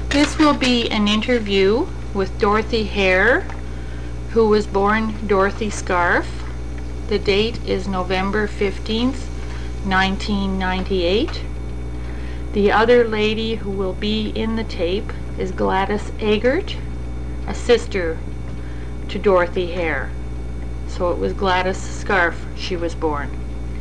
This will be an interview with Dorothy Hare, who was born Dorothy Scarf. The date is November 15th, 1998. The other lady who will be in the tape is Gladys Eggert, a sister to Dorothy Hare. So it was Gladys Scarf she was born.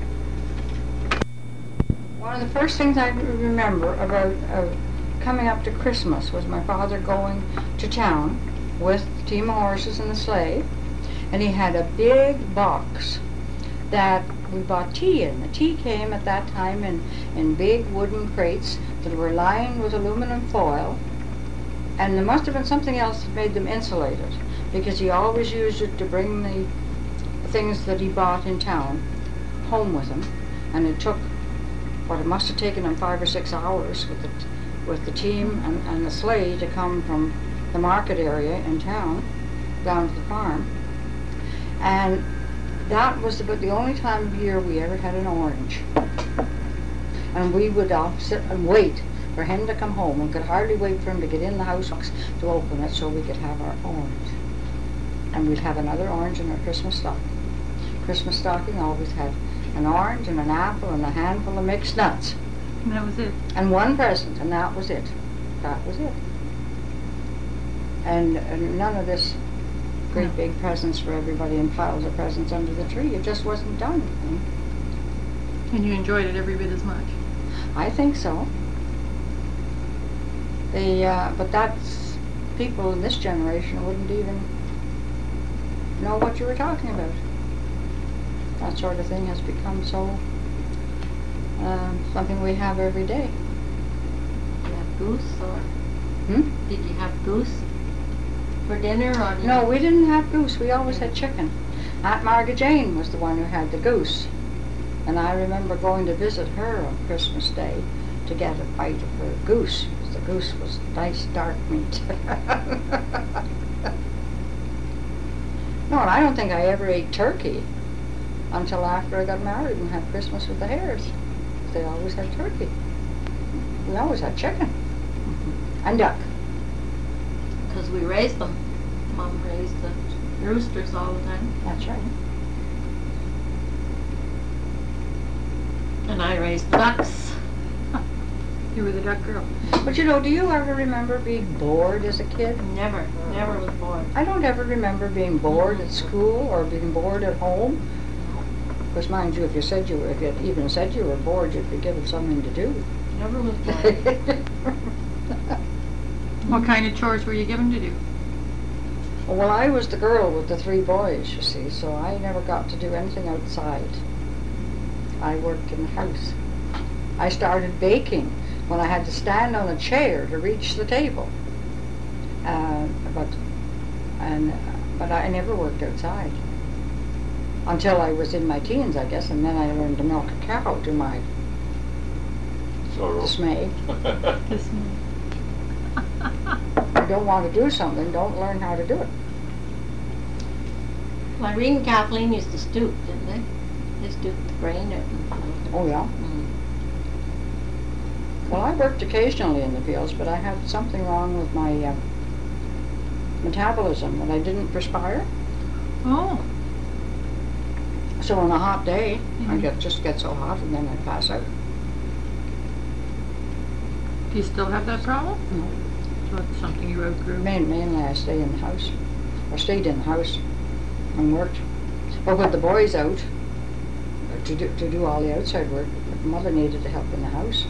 One of the first things I remember about coming up to Christmas was my father going to town with the team of horses and the sleigh, and he had a big box that we bought tea in. The tea came at that time in big wooden crates that were lined with aluminum foil, and there must have been something else that made them insulated, because he always used it to bring the things that he bought in town home with him, and it took, it must have taken him 5 or 6 hours with the team and the sleigh to come from the market area in town down to the farm. And that was about the only time of year we ever had an orange. And we would all sit and wait for him to come home, and could hardly wait for him to get in the house to open it so we could have our orange. And we'd have another orange in our Christmas stocking. Christmas stocking always had an orange and an apple and a handful of mixed nuts. And that was it. And one present, and that was it. That was it. And none of this great big presents for everybody and piles of presents under the tree. It just wasn't done. And you enjoyed it every bit as much? I think so. But that's, people in this generation wouldn't even know what you were talking about. That sort of thing has become so something we have every day. Did you have goose, or did you have goose for dinner, or No, we didn't have goose. We always had chicken. Aunt Margaret Jane was the one who had the goose, and I remember going to visit her on Christmas Day to get a bite of her goose, because the goose was nice dark meat. No, and I don't think I ever ate turkey until after I got married and had Christmas with the Hares. They always had turkey. We always had chicken and duck. because we raised them. Mom raised the roosters all the time. That's right. And I raised ducks. You were the duck girl. But you know, do you ever remember being bored as a kid? Never was bored. I don't ever remember being bored at school or being bored at home. Because mind you, if you even said you were bored, you'd be given something to do. Never was bored. What kind of chores were you given to do? Well, I was the girl with the 3 boys, you see, so I never got to do anything outside. I worked in the house. I started baking when I had to stand on a chair to reach the table. But I never worked outside until I was in my teens, I guess, and then I learned to milk a cow to my dismay. If you don't want to do something, don't learn how to do it. Well, Irene and Kathleen used to stoop, didn't they? They stooped the grain. Oh, yeah. Well, I worked occasionally in the fields, but I had something wrong with my metabolism, and I didn't perspire. Oh. So on a hot day, I just get so hot, and then I pass out. Do you still have that problem? No. So it's something you outgrew? Mainly I stayed in the house, and worked. But with the boys out, to do all the outside work, Mother needed to help in the house.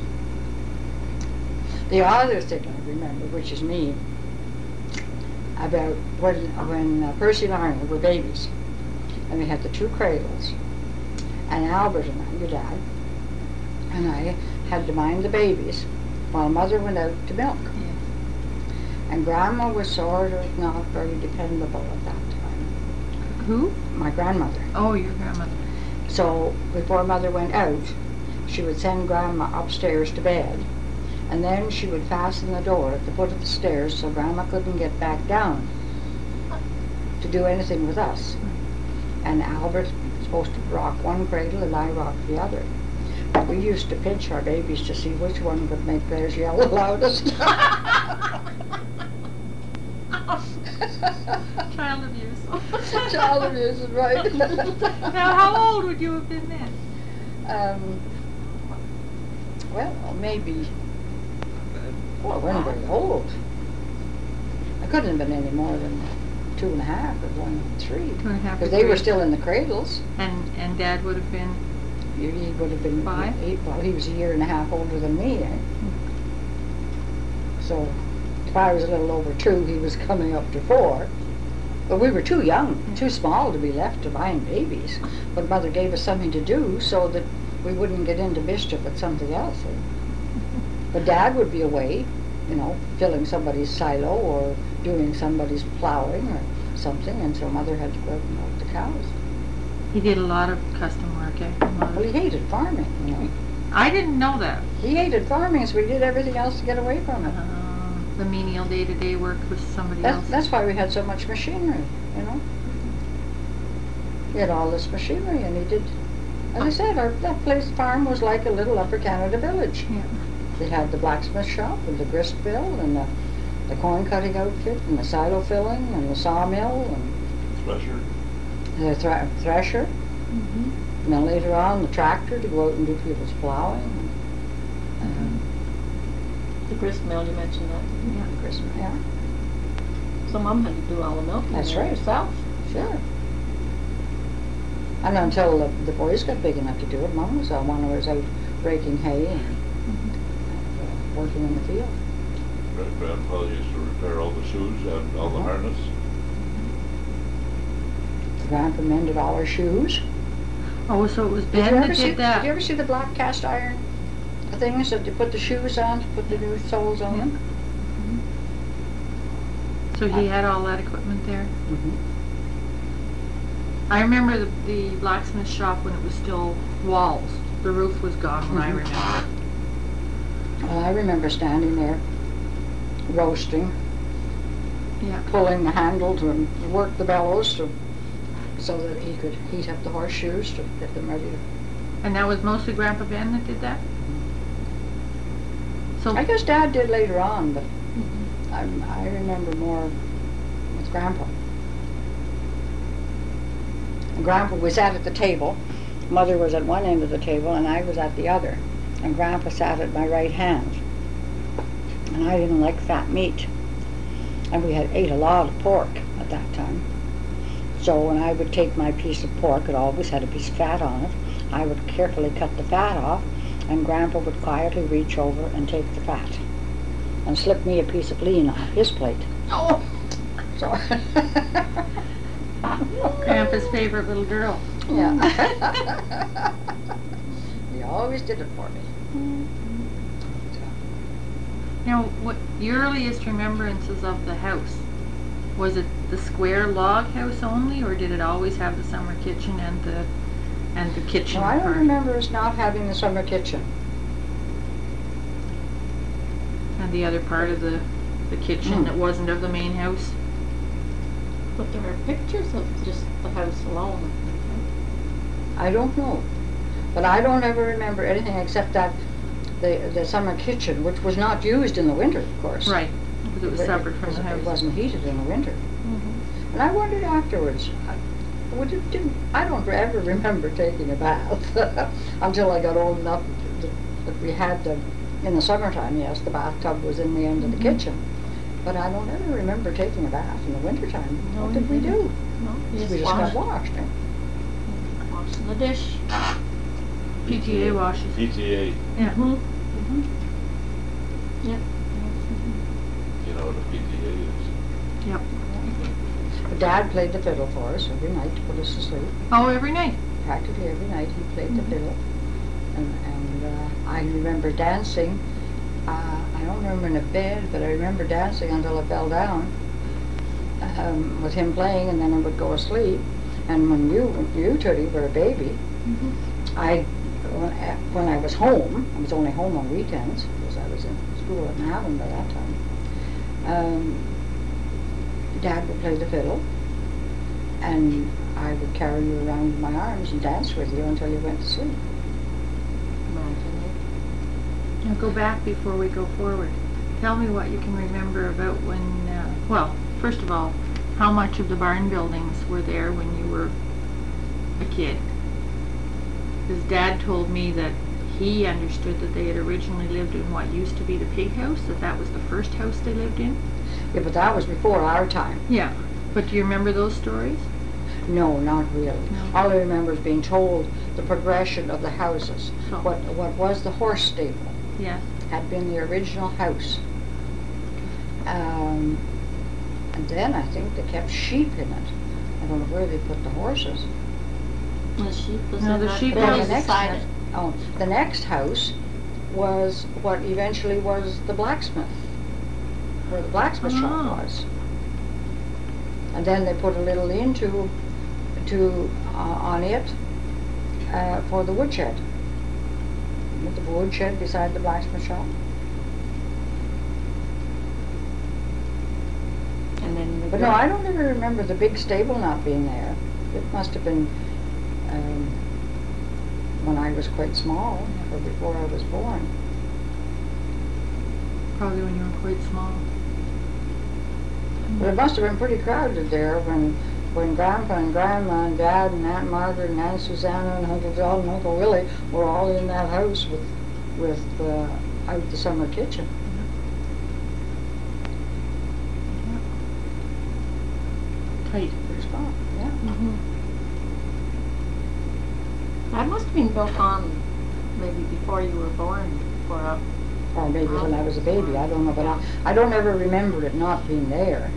The other thing I remember, which is me, about when Percy and Arnie were babies, and we had the 2 cradles, and Albert and I, your dad, and I had to mind the babies while Mother went out to milk. Yeah. And Grandma was sort of not very dependable at that time. Who? My grandmother. Oh, your grandmother. So before Mother went out, she would send Grandma upstairs to bed, and then she would fasten the door at the foot of the stairs so Grandma couldn't get back down to do anything with us. And Albert was supposed to rock one cradle and I rocked the other. We used to pinch our babies to see which one would make theirs yell the loudest. Child abuse. Child abuse is right. Now, how old would you have been then? Well, maybe, well, I wasn't very old. I couldn't have been any more than 2.5 or 1, 3. 2.5 or Because they were 3. still in the cradles. And Dad would have been. He would have been 5? Well, he was 1.5 years older than me. So if I was a little over 2, he was coming up to 4. But we were too young, too small to be left to buying babies. But Mother gave us something to do so that we wouldn't get into mischief with something else. But Dad would be away, you know, filling somebody's silo or doing somebody's plowing or something, and so Mother had to go out and milk the cows. He did a lot of custom work, eh? Well, he hated farming, you know. I didn't know that. He hated farming, so we did everything else to get away from it. The menial day-to-day work was somebody else. That's why we had so much machinery, you know. We had all this machinery, and he did. As I said, that place farm was like a little Upper Canada village. Yeah. They had the blacksmith shop and the grist mill and the corn cutting outfit and the silo filling and the sawmill and Thresher. the thresher. Mm-hmm. And then later on, the tractor to go out and do people's plowing. And, The grist mill, you mentioned that. Yeah. grist mill, yeah, So Mom had to do all the milking That's there right. herself. sure. And until the boys got big enough to do it, Mom was the one who was out breaking hay and working in the field. Grandpa used to repair all the shoes and all the harness. Grandpa mended all our shoes. Oh, so it was Did you Ben ever that see? did that? Did you ever see the black cast iron things that you put the shoes on, to put the new soles on them? So he had all that equipment there? Mm-hmm. I remember the blacksmith shop when it was still walls. The roof was gone when I Mhm. remember. Well, I remember standing there, roasting, Yeah. pulling the handle to work the bellows so that he could heat up the horseshoes to get them ready to. And that was mostly Grandpa Ben that did that? So, I guess Dad did later on, but Mhm. I remember more with Grandpa. And Grandpa was sat at the table. Mother was at one end of the table and I was at the other. And Grandpa sat at my right hand. And I didn't like fat meat. And we had ate a lot of pork at that time. So when I would take my piece of pork, it always had a piece of fat on it, I would carefully cut the fat off, and Grandpa would quietly reach over and take the fat and slip me a piece of lean off his plate. oh, So, Grandpa's favorite little girl. yeah. He always did it for me. Now, what your earliest remembrances of the house? Was it the square log house only, or did it always have the summer kitchen and the kitchen No, I don't part? remember us not having the summer kitchen. And the other part of the kitchen that wasn't of the main house? But there are pictures of just the house alone. I don't know. But I don't ever remember anything except that the summer kitchen, which was not used in the winter, of course. Right, because it was separate from the It house. wasn't heated in the winter. Mhm. And I wondered afterwards, I don't ever remember taking a bath until I got old enough that we had in the summertime, yes, the bathtub was in the end of the kitchen. But I don't ever remember taking a bath in the wintertime. No, What you did we didn't. do? No, you We just got washed. Eh? washing the dish. PTA washes. PTA, Yeah. Mm-hmm. Yep. you know what a PTA is? Yep. But Dad played the fiddle for us every night to put us to sleep. Oh, every night? Practically every night he played the fiddle. And I remember dancing. I don't remember in a bed, but I remember dancing until I fell down with him playing, and then I would go asleep. And when you Tootie, were a baby, when I was home, I was only home on weekends because I was in school at Navan by that time. Dad would play the fiddle, and I would carry you around in my arms and dance with you until you went to sleep. Now go back before we go forward. Tell me what you can remember about when, well, first of all, How much of the barn buildings were there when you were a kid? His dad told me that he understood that they had originally lived in what used to be the pig house, that was the first house they lived in. Yeah, but that was before our time. Yeah, but do you remember those stories? No, not really. No. All I remember is being told the progression of the houses. Oh. What was the horse stable Yes. had been the original house. And then I think they kept sheep in it. I don't know where they put the horses. The sheep was No, in the that sheep building was- beside it. Oh, the next house was what eventually was the blacksmith, where the blacksmith Oh. shop was. And then they put a little lean to on it for the woodshed. With the woodshed beside the blacksmith shop. And then the But no, I don't ever remember the big stable not being there. It must have been when I was quite small, or before I was born. Probably when you were quite small. But it must have been pretty crowded there when Grandpa and Grandma and Dad and Aunt Margaret and Aunt Susanna and Uncle John and Uncle Willie were all in that house with out the summer kitchen. Tight. Pretty small, yeah. That must have been built on maybe before you were born, for a Or maybe when I was a baby, I don't know, but I don't ever remember it not being there.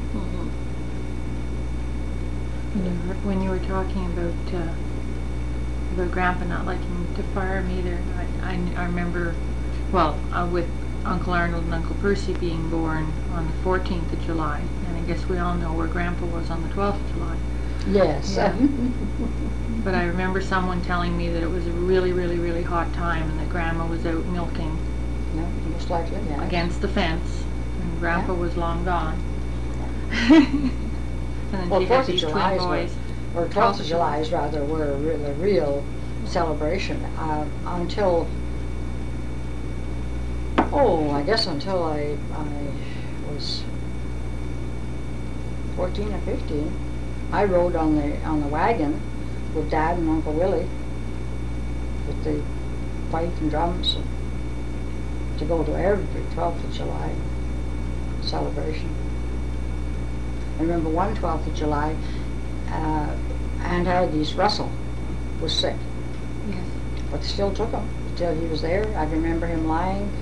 When you were talking about Grandpa not liking to farm either, I remember, well, with Uncle Arnold and Uncle Percy being born on the 14th of July, and I guess we all know where Grandpa was on the 12th of July. Yes. Yeah. But I remember someone telling me that it was a really, really, really hot time and that Grandma was out milking No, most likely, yeah. against the fence, and Grandpa Yeah. was long gone. And then Well, she 4th had of these twin July is boys. or 12th of July is rather were a real celebration until, I guess until I was 14 or 15. I rode on the wagon with Dad and Uncle Willie with the fife and drums to go to every 12th of July celebration. I remember one 12th of July, Aunt Aggie's Russell was sick, Yes. but still took him until he was there. I remember him lying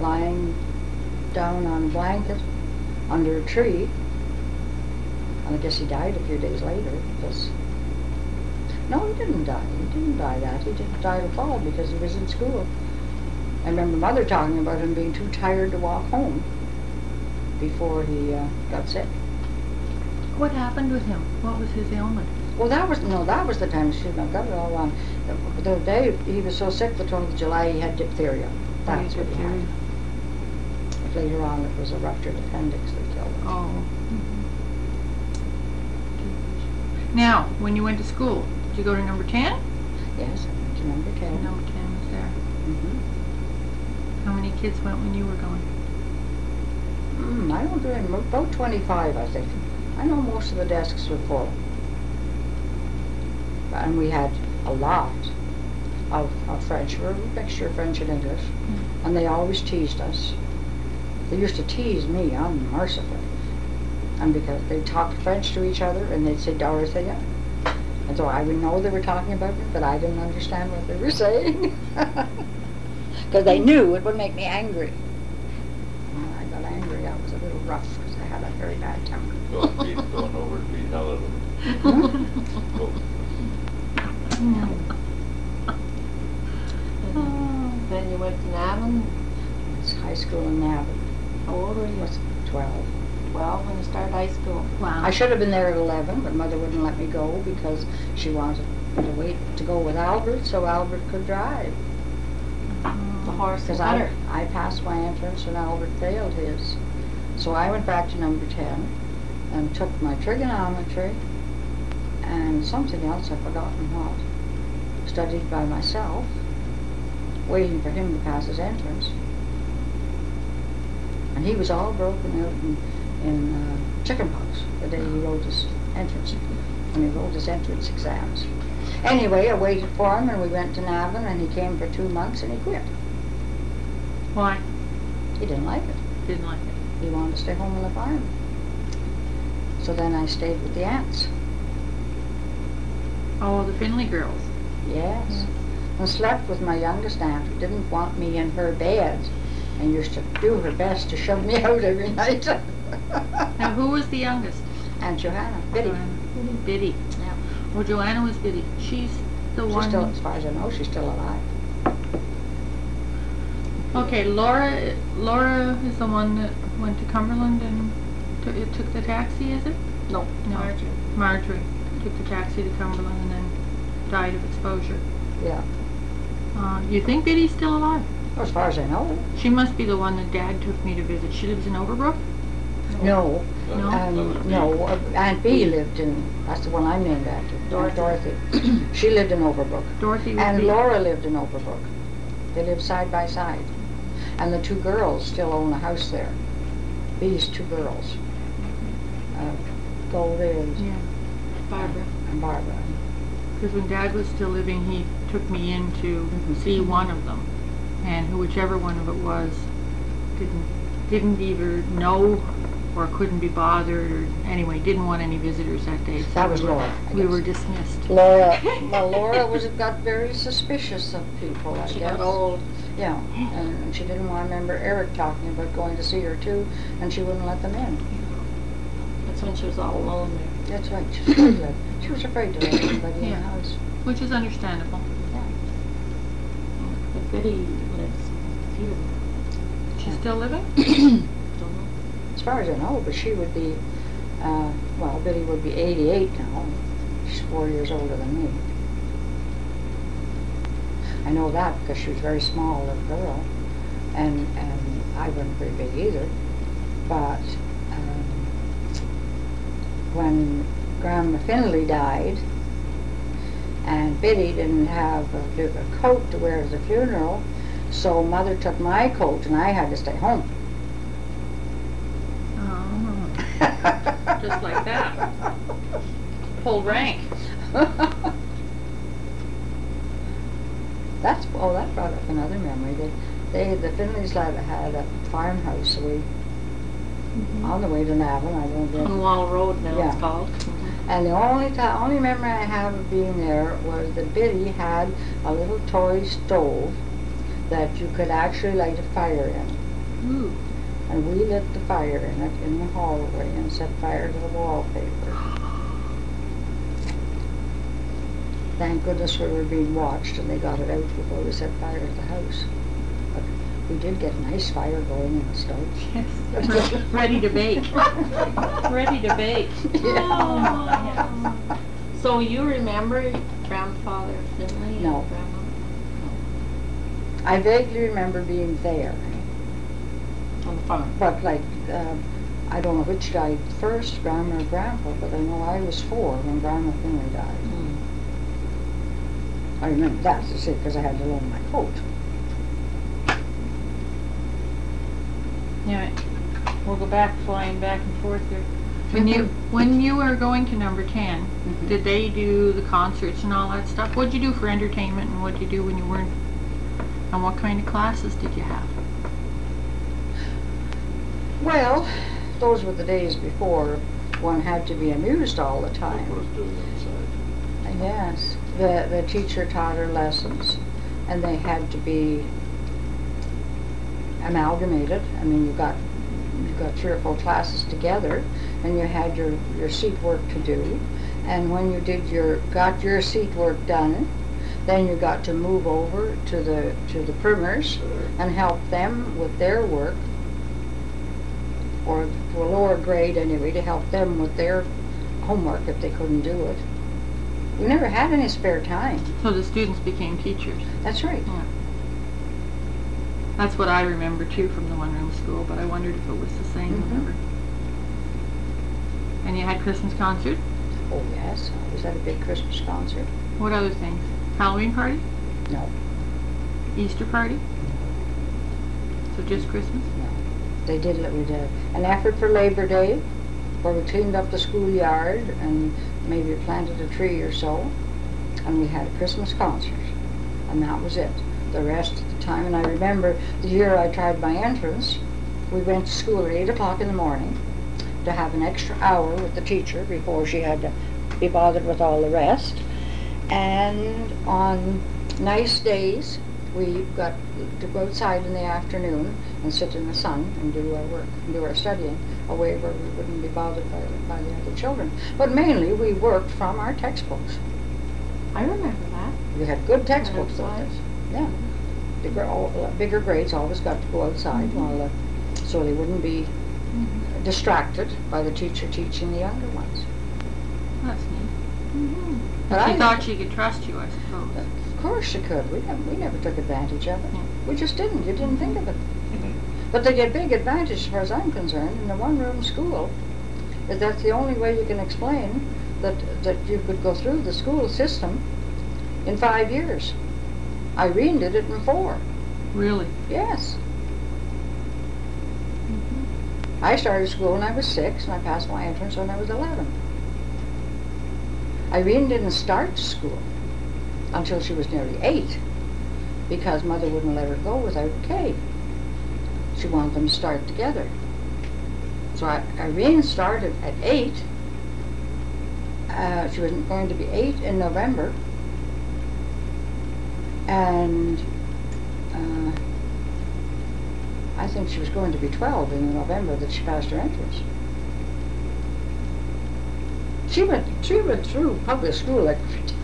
down on a blanket under a tree, and I guess he died a few days later because, no, he didn't die. He didn't die that. He didn't die the fall because he was in school. I remember Mother talking about him being too tired to walk home before he got sick. What happened with him? What was his ailment? Well, that was the time, excuse me, I've got it all wrong. The day he was so sick, the 12th of July, he had diphtheria. That's what he had. Later on, it was a ruptured appendix that killed him. Oh. Now, when you went to school, did you go to number 10? Yes, I went to number 10. Number 10 was there. Mm-hmm. How many kids went when you were going? I don't remember, about 25, I think. I know most of the desks were full. And we had a lot of French. We were a mixture of French and English. And they always teased us. They used to tease me unmercifully. And because they talked French to each other, and they'd say Dorothea. And so I would know they were talking about me, but I didn't understand what they were saying. Because they knew it would make me angry. When I got angry, I was a little rough, because I had a very bad temper. Going over to beat hell out of them. Go. Then you went to Navan. It's high school in Navan. How old were you? Was 12. 12 when you started high school. Wow. I should have been there at 11, but Mother wouldn't let me go because she wanted me to wait to go with Albert so Albert could drive. The horse and Because cutter. I passed my entrance and Albert failed his. So I went back to number 10 and took my trigonometry and something else, I've forgotten what. Studied by myself, waiting for him to pass his entrance. And he was all broken out chickenpox the day he wrote his entrance, when he wrote his entrance exams. Anyway, I waited for him and we went to Navan and he came for 2 months and he quit. Why? He didn't like it. Didn't like it. He wanted to stay home on the farm. So then I stayed with the aunts. Oh, the Finley girls. Yes. And slept with my youngest aunt who didn't want me in her bed and used to do her best to shove me out every night. Now, who was the youngest? Aunt Johanna, Biddy. Biddy. Yeah. Oh, Joanna was Biddy. She's the She's one. still, as far as I know, she's still alive. Okay, Laura is the one that went to Cumberland and took the taxi, is it? No, No. Marjorie took the taxi to Cumberland and then died of exposure. Yeah. You think Biddy's still alive? As far as I know. She must be the one that Dad took me to visit. She lives in Overbrook? No. No? No, Aunt Bee lived in, that's the one I'm named after, Dorothy. She lived in Overbrook. Dorothy would And be... Laura lived in Overbrook. They lived side by side. And the 2 girls still own a house there. These 2 girls. Goldie Yeah, Barbara. and Barbara. because when Dad was still living, he took me in to see one of them. And whichever one of it was, didn't either know or couldn't be bothered, or anyway, didn't want any visitors that day. So That was Laura, I We guess. were dismissed. Laura, well, Laura got very suspicious of people, I She guess. got old. Yeah, and she didn't want to remember Eric talking about going to see her too, and she wouldn't let them in. That's when she was all alone there. That's right, she was afraid to let anybody in the Yeah. house. Which is understandable. But Biddy lives here. She's still living? Don't know. As far as I know, but she would be, well, Biddy would be 88 now. She's 4 years older than me. I know that because she was very small, little girl, and I wasn't very big either. But when Grandma Finley died, and Biddy didn't have a coat to wear to the funeral, so Mother took my coat and I had to stay home. Oh, just like that. Full rank. That brought up another memory. The Finleys had a farmhouse on the way to Navan. I don't know. On Wall Road now Yeah. it's called. And the only memory I have of being there was that Biddy had a little toy stove that you could actually light a fire in. Ooh. And we lit the fire in it in the hallway and set fire to the wallpaper. Thank goodness we were being watched and they got it out before we set fire to the house. But we did get a nice fire going in the stove. Yes. Ready to bake. Ready to bake. Yeah. Oh, so you remember Grandfather Finley? No. And Grandma? I vaguely remember being there, On the farm. but I don't know which died first, Grandma or Grandpa, but I know I was 4 when Grandma Finley died. I remember that, you see, because I had to loan my coat. Yeah, we'll go flying back and forth here. When you were going to number 10, Mhm. did they do the concerts and all that stuff? What'd you do for entertainment and what'd you do when you weren't? And what kind of classes did you have? Well, those were the days before one had to be amused all the time. What was doing outside? Yes, the teacher taught her lessons, and they had to be amalgamated. I mean, you got 3 or 4 classes together, and you had your seat work to do. And when you got your seat work done, then you got to move over to the primers and help them with their work, or to a lower grade anyway, to help them with their homework if they couldn't do it. We never had any spare time. So the students became teachers. That's right. That's what I remember too from the one-room school, but I wondered if it was the same Mhm. whenever. And you had Christmas concert? Oh yes, I was at a big Christmas concert. What other things? Halloween party? No, Easter party? So just Christmas? no. They did, we did an effort for Labor Day, where we cleaned up the schoolyard and maybe planted a tree or so, and we had a Christmas concert, and that was it. The rest of the time, and I remember the year I tried my entrance, we went to school at 8 o'clock in the morning to have an extra hour with the teacher before she had to be bothered with all the rest. And on nice days, we got to go outside in the afternoon and sit in the sun and do our work, and do our studying, away where we wouldn't be bothered by the other children. But mainly, we worked from our textbooks. I remember that. We had good textbooks with Outside. us. Yeah. Bigger grades always got to go outside while, so they wouldn't be distracted by the teacher teaching the younger ones. That's neat. But She I thought she could trust you, I suppose. Of course she could. We never took advantage of it. We just didn't. You didn't think of it. But they get big advantage, as far as I'm concerned, in the one-room school. Is that's the only way you can explain that you could go through the school system in 5 years. Irene did it in 4. Really? Yes. I started school when I was 6, and I passed my entrance when I was 11. Irene didn't start school until she was nearly 8, because Mother wouldn't let her go without Kay. She wanted them to start together. So Irene started at 8. She was going to be 8 in November, and I think she was going to be 12 in November that she passed her entrance. She went through public school like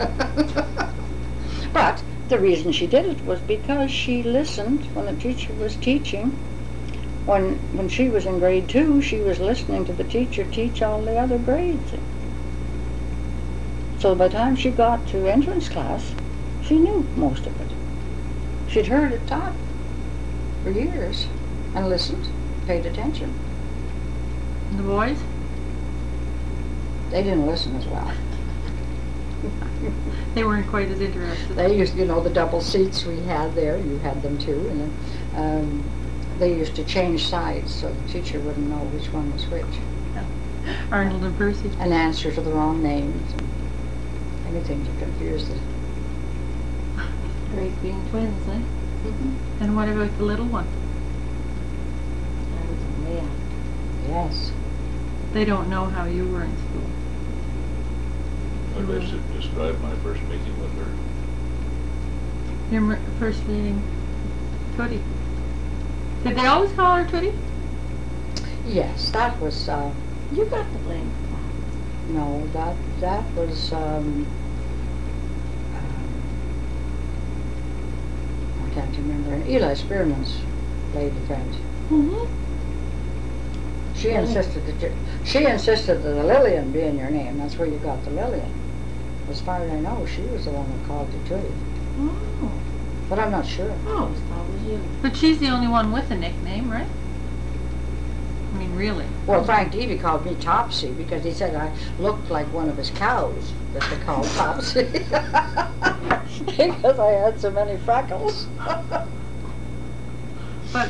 but the reason she did it was because she listened when the teacher was teaching. When she was in grade 2, she was listening to the teacher teach all the other grades. So by the time she got to entrance class, she knew most of it. She'd heard it taught for years and listened, paid attention. And the boys? They didn't listen as well. They weren't quite as interested. They used, the double seats we had there, you had them too, and then they used to change sides so the teacher wouldn't know which one was which. Arnold and Percy. And answer to the wrong names, and anything to confuse the... Great being twins, eh? And what about the little one? I was only out. Yes. They don't know how you were in school. I should describe my first meeting with her. Your first meeting, Tootie. Did they always call her Tootie? Yes, that was, You got the blame for no, that was, I can't remember, Eli Spearman's lady friend. Mm-hmm. She insisted that the Lillian be in your name. That's where you got the Lillian. As far as I know, she was the one that called you Tootie. Oh, But I'm not sure. I always thought it was you. But she's the only one with a nickname, right? I mean, really. Well, Frank Devey called me Topsy because he said I looked like one of his cows that they called Topsy. Because I had so many freckles. But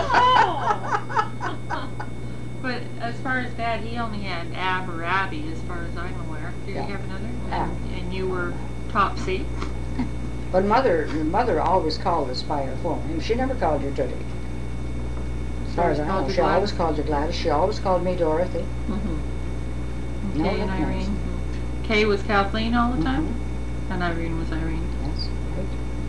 but as far as Dad, he only had Ab or Abby, as far as I'm aware. Did Yeah. he have another? Ab. And you were Topsy. But Mother always called us by her full name. She never called you Tootie. As far as I know, she always called you Gladys. She always called me Dorothy. Mm-hmm. No Kay and nicknames. Irene. Kay was Kathleen all the time, Mhm. and Irene was Irene. Yes, right.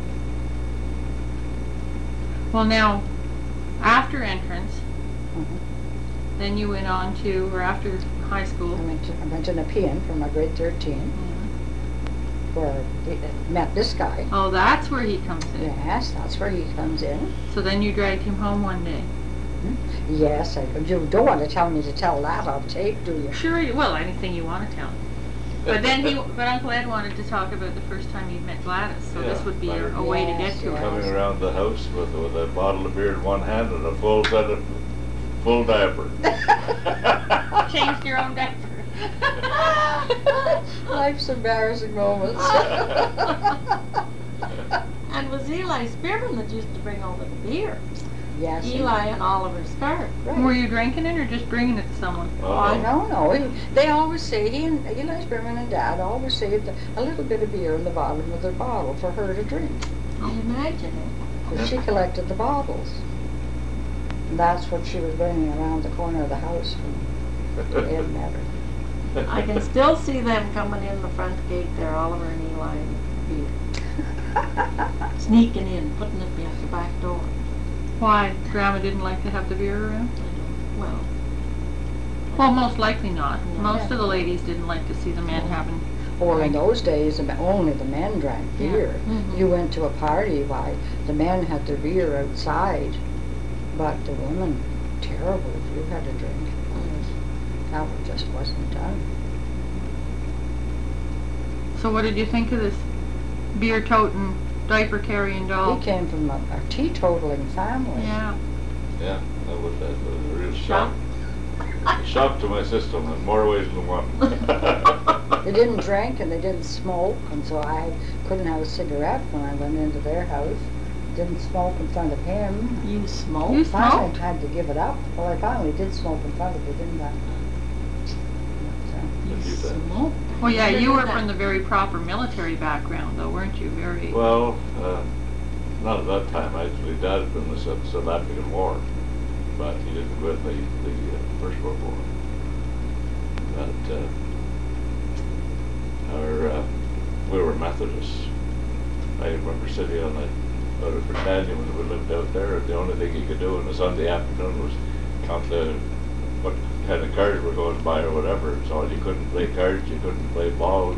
Well, now, after entrance, Mhm. then you went on to, or after high school. I went to Nepean for my grade 13, where I met this guy. Oh, that's where he comes in. Yes, that's where he comes in. So then you dragged him home one day. Yes, you don't want to tell me to tell that on tape, do you? Sure, well, anything you want to tell. But then but Uncle Ed wanted to talk about the first time you met Gladys, so this Yeah, would be better. a way to get Yes, to her. yes. Coming around the house with a bottle of beer in one hand and a full diaper. Changed your own diaper. Life's embarrassing moments. And was Eli Spearman that used to bring over the beer? Yes. Eli and Oliver Stark. Right. Were you drinking it or just bringing it to someone? I don't know. They always say, he and Eli Spearman and Dad always saved a little bit of beer in the bottom of their bottle for her to drink. I imagine it. 'Cause she collected the bottles. And that's what she was bringing around the corner of the house from Ed met her. I can still see them coming in the front gate there, Oliver and Eli and beer. Sneaking in, putting it at the back door. Why? Grandma didn't like to have the beer around? Well, Well, most likely not. No. Most of the ladies didn't like to see the men having. Or in those days, only the men drank Yeah. beer. Mhm. You went to a party, why, the men had their beer outside, but the women, terrible if you had a drink. That just wasn't done. So what did you think of this beer toting, diaper carrying doll? He came from a teetotaling family. Yeah. Yeah, that was a real shock. Shock to my system in more ways than one. They didn't drink and they didn't smoke, and so I couldn't have a cigarette when I went into their house. Didn't smoke in front of him. you smoke? You Finally smoked? had to give it up. Well, I finally did smoke in front of her, didn't I? You Did you say? smoke? Well, yeah, Never you knew were that. from the very proper military background, though, weren't you? Very. Well, not at that time. Actually, Dad had been in the South African War, but he didn't go in the First World War. But we were Methodists. I remember sitting on the battalion when we lived out there, and the only thing you could do on a Sunday afternoon was count what kind of cards were going by or whatever. So you couldn't play cards, you couldn't play ball.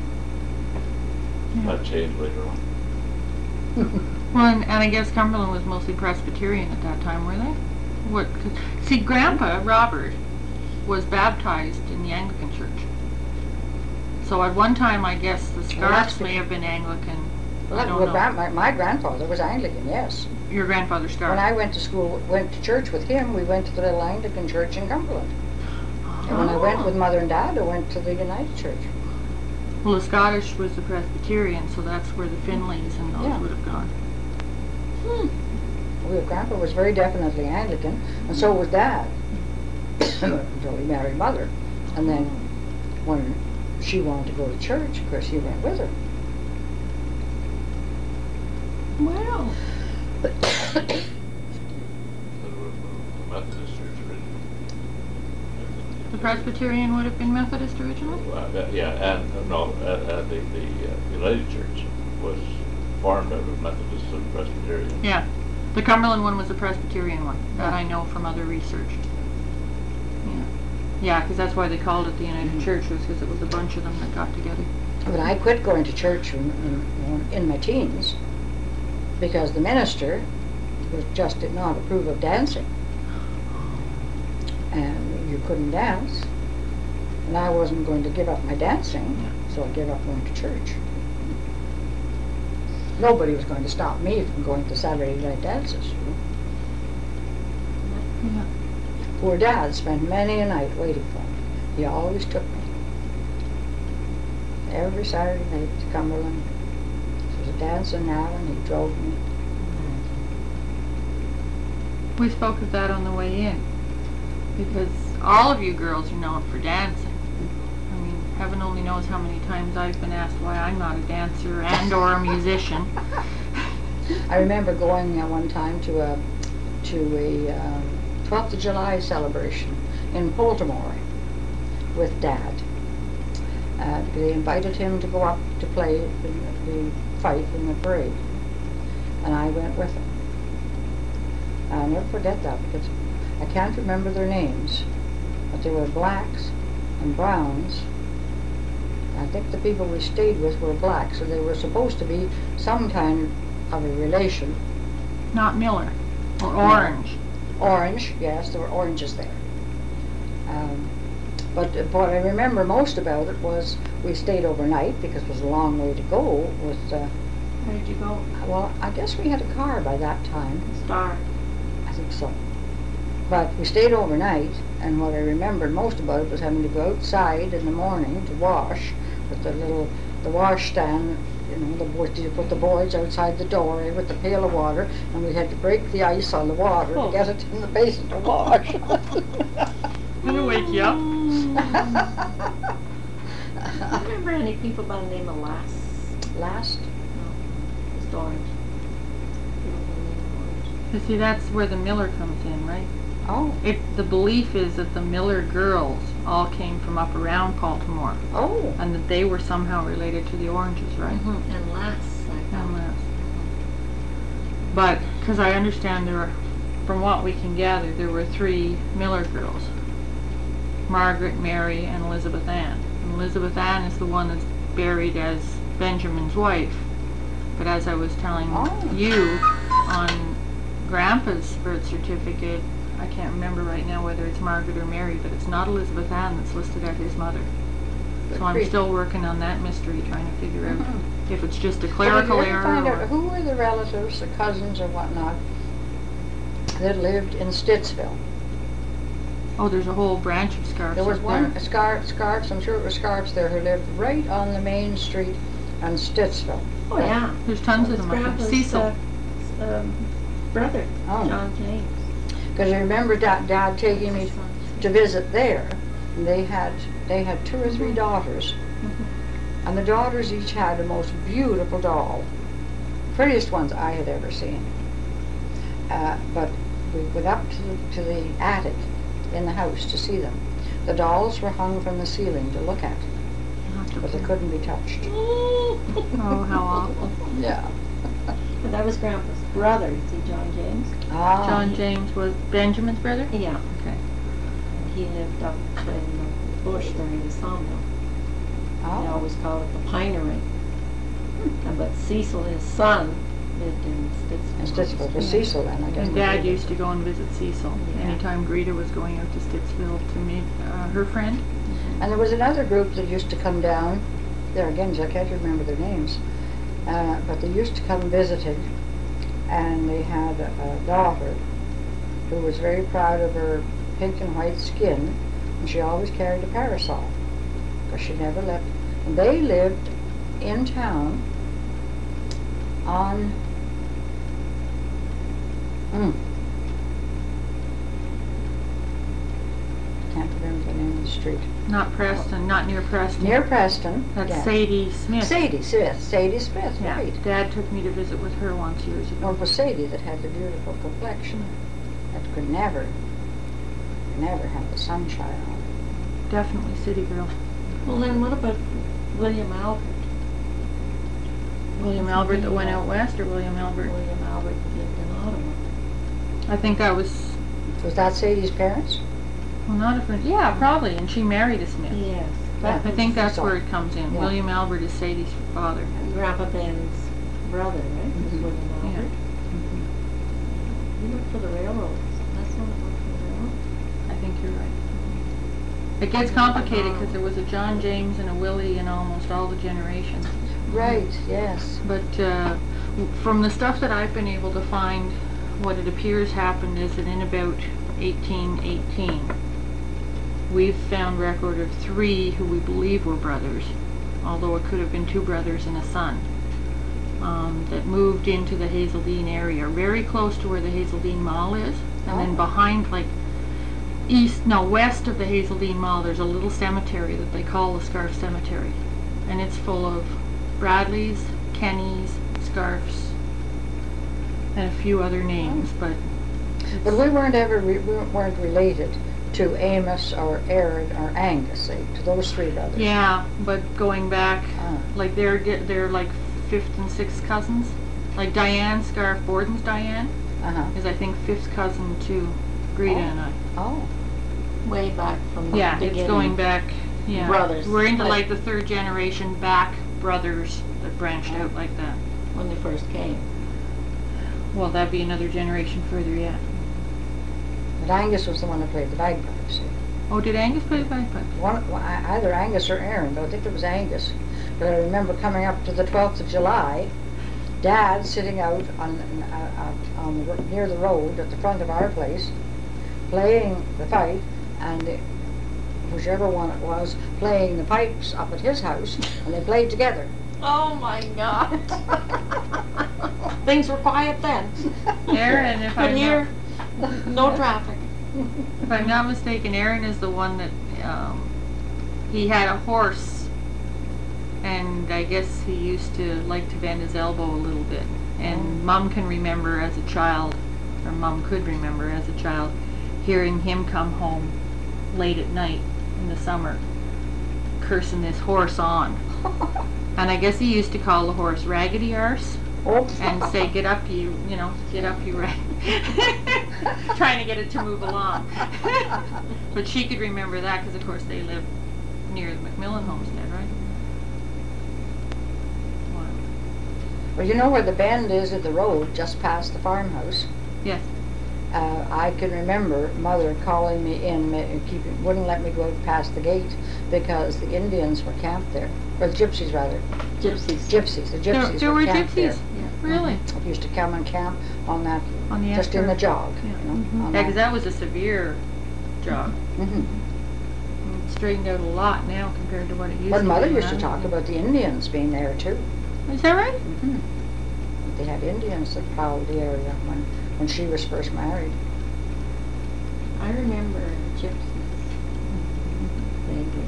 That changed later on. Well, and I guess Cumberland was mostly Presbyterian at that time, were they? What? See, Grandpa Robert was baptized in the Anglican Church. So at one time, I guess the Starks may have been Anglican. I don't know. My grandfather was Anglican, yes. Your grandfather Stark. When I went to school, went to church with him, we went to the little Anglican church in Cumberland. And when I went with Mother and Dad, I went to the United Church. Well, the Scottish was the Presbyterian, so that's where the Finleys and those Yeah. would have gone. Grandpa was very definitely Anglican, and so was Dad, until he married Mother. And then when she wanted to go to church, of course, he went with her. Well, The Methodist Church originally. The Presbyterian would have been Methodist originally? Yeah, and the United Church was formed out of Methodist and Presbyterian. Yeah. The Cumberland one was the Presbyterian one. That I know from other research. Yeah. Yeah, because that's why they called it the United Church, was because it was a bunch of them that got together. But I quit going to church in my teens because the minister just did not approve of dancing. And you couldn't dance. And I wasn't going to give up my dancing, so I gave up going to church. Nobody was going to stop me from going to Saturday night dances. Yeah. Poor Dad spent many a night waiting for me. He always took me. Every Saturday night to Cumberland. There was a dancing now, and he drove me. We spoke of that on the way in, because all of you girls are known for dancing. I mean, heaven only knows how many times I've been asked why I'm not a dancer and or a musician. I remember going one time to a 12th of July celebration in Baltimore with Dad. They invited him to go up to play the fife in the parade, and I went with him. I'll never forget that because I can't remember their names, but they were blacks and browns. I think the people we stayed with were black, so they were supposed to be some kind of a relation. Not Miller or Orange. Orange, yes, there were oranges there. But what I remember most about it was we stayed overnight because it was a long way to go with, where did you go? well, I guess we had a car by that time. Star. I think so. But we stayed overnight, and what I remembered most about it was having to go outside in the morning to wash with the wash stand you know, the boys, you put the boys outside the door with the pail of water, and we had to break the ice on the water Oh. to get it in the basin to wash. I'm gonna wake you up. Do you remember any people by the name of Last? Just Orange? People by the name of Orange. You see, that's where the Miller comes in, right? Oh, The belief is that the Miller girls all came from up around Baltimore, oh, and that they were somehow related to the Oranges, right? And Lass, I thought. Unless. But, because I understand there were, from what we can gather, there were 3 Miller girls. Margaret, Mary, and Elizabeth Ann. And Elizabeth Ann is the one that's buried as Benjamin's wife. But as I was telling Oh. you, on Grandpa's birth certificate, I can't remember right now whether it's Margaret or Mary, but it's not Elizabeth Ann that's listed as his mother. So I'm Creep. still working on that mystery, trying to figure out Mhm. if it's just a Well, clerical did you ever find error out or... who were the relatives, the cousins or whatnot, that lived in Stittsville? Oh, there's a whole branch of Scarfs There was up one, there. Scarfs, I'm sure it was Scarfs there, who lived right on the main street on Stittsville. Oh, yeah. There's tons of them up there. Grandpa's, Cecil. Brother, Oh, John James. because I remember Dad taking me to visit there, and they had 2 or 3 daughters, and the daughters each had the most beautiful doll, prettiest ones I had ever seen. But we went up to the attic in the house to see them. The dolls were hung from the ceiling to look at, but they couldn't be touched. Oh, how awful. Yeah. But that was Grandpa's brother, you see, John James. Ah. John James was Benjamin's brother? Yeah. Okay. He lived up in the bush there in the sawmill. They Oh. always called it the pinery. But Cecil, his son, lived in Stittsville. And Stittsville was Cecil then, I guess. And Dad used to go and visit Cecil Yeah. anytime Greta was going out to Stittsville to meet her friend. And there was another group that used to come down, there again, I can't remember their names, but they used to come visiting, and they had a daughter who was very proud of her pink and white skin, and she always carried a parasol, because she never left. And they lived in town on, can't remember the name of the street. Not Preston, not near Preston. Near Preston. That's yeah. Sadie Smith. Sadie Smith, Yeah. right. Dad took me to visit with her once years No, ago. it was Sadie that had the beautiful complexion. That could never have the sunshine on it. Definitely city girl. Well, then what about William Albert? William Albert that went out west, or William Albert? William Albert lived in Ottawa. I think that was, Was that Sadie's parents? well, not a friend. Yeah, probably. And she married a Smith. Yes. Yeah. I think that's So- where it comes in. Yeah. William Albert is Sadie's father. Grandpa Ben's brother, right? Was Mhm. William Yeah. Albert. He worked for the railroads. That's not worked for the railroad. I think you're right. It gets complicated because there was a John James and a Willie in almost all the generations. Right, yes. But from the stuff that I've been able to find, what it appears happened is that in about 1818, we've found record of 3 who we believe were brothers, although it could have been 2 brothers and a son, that moved into the Hazeldean area, very close to where the Hazeldean Mall is, and then Oh. behind, like, west of the Hazeldean Mall, there's a little cemetery that they call the Scarf Cemetery, and it's full of Bradleys, Kennys, Scarfs, and a few other names, but But we weren't weren't related to Amos or Aaron or Angus, to those 3 brothers. yeah, but going back, Oh. like they're like 5th and 6th cousins. Like Diane Scarf Borden's Diane Uh-huh. is, I think, 5th cousin to Greta and I. Oh. Way back from the Yeah, beginning. it's going back, yeah. Brothers. We're into Like- like the 3rd generation back brothers that branched out like that. When they first came. Well, that'd be another generation further yet. But Angus was the one that played the bagpipes. See? Oh, did Angus play the bagpipes? Either Angus or Aaron, but I think it was Angus. But I remember coming up to the 12th of July, Dad sitting out near the road at the front of our place, playing the fife, and whichever one it was, playing the pipes up at his house, and they played together. Oh my God. Things were quiet then. Aaron, if I'm Couldn't hear, not, no traffic. if I'm not mistaken, Aaron is the one that, he had a horse, and I guess he used to like to bend his elbow a little bit. And Mom can remember as a child, or Mom could remember as a child, hearing him come home late at night in the summer, cursing this horse on. And I guess he used to call the horse Raggedy Arse, and say, get up you rag. Trying to get it to move along. But she could remember that because, of course, they lived near the McMillan homestead, right? Wow. Well, you know where the bend is at the road, just past the farmhouse? Yes. I can remember Mother calling me in, wouldn't let me go past the gate because the Indians were camped there, or the Gypsies rather. Gypsies. The Gypsies There were were camped gypsies. there. Really? They used to come and camp on that, On the just in the outskirts. jog. Yeah. You know, on Yeah, because that was a severe jog. Mhm. It straightened out a lot now compared to what it used But to be. Mother when used I to was talk young. about the Indians being there too. Is that right? Mhm. They had Indians that prowled the area when she was first married. I remember gypsies. Maybe.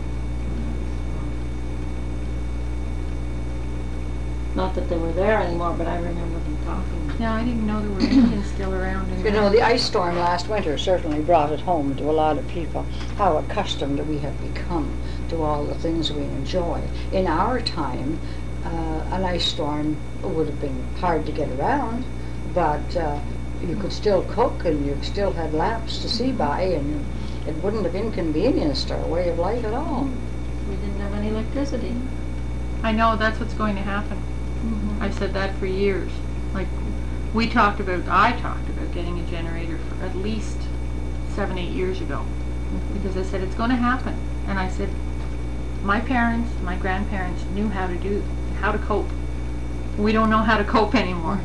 Not that they were there anymore, but I remember them talking. Yeah, I didn't know there were Indians still around. In You know, the ice storm last winter certainly brought it home to a lot of people, how accustomed we have become to all the things we enjoy. In our time, an ice storm would have been hard to get around, but you could still cook and you still had lamps to see by, and it wouldn't have inconvenienced our way of life at all. We didn't have any electricity. I know that's what's going to happen. I've said that for years. Like, I talked about getting a generator for at least 7-8 years ago. Because I said, it's going to happen. And I said, my parents, my grandparents knew how to cope. We don't know how to cope anymore.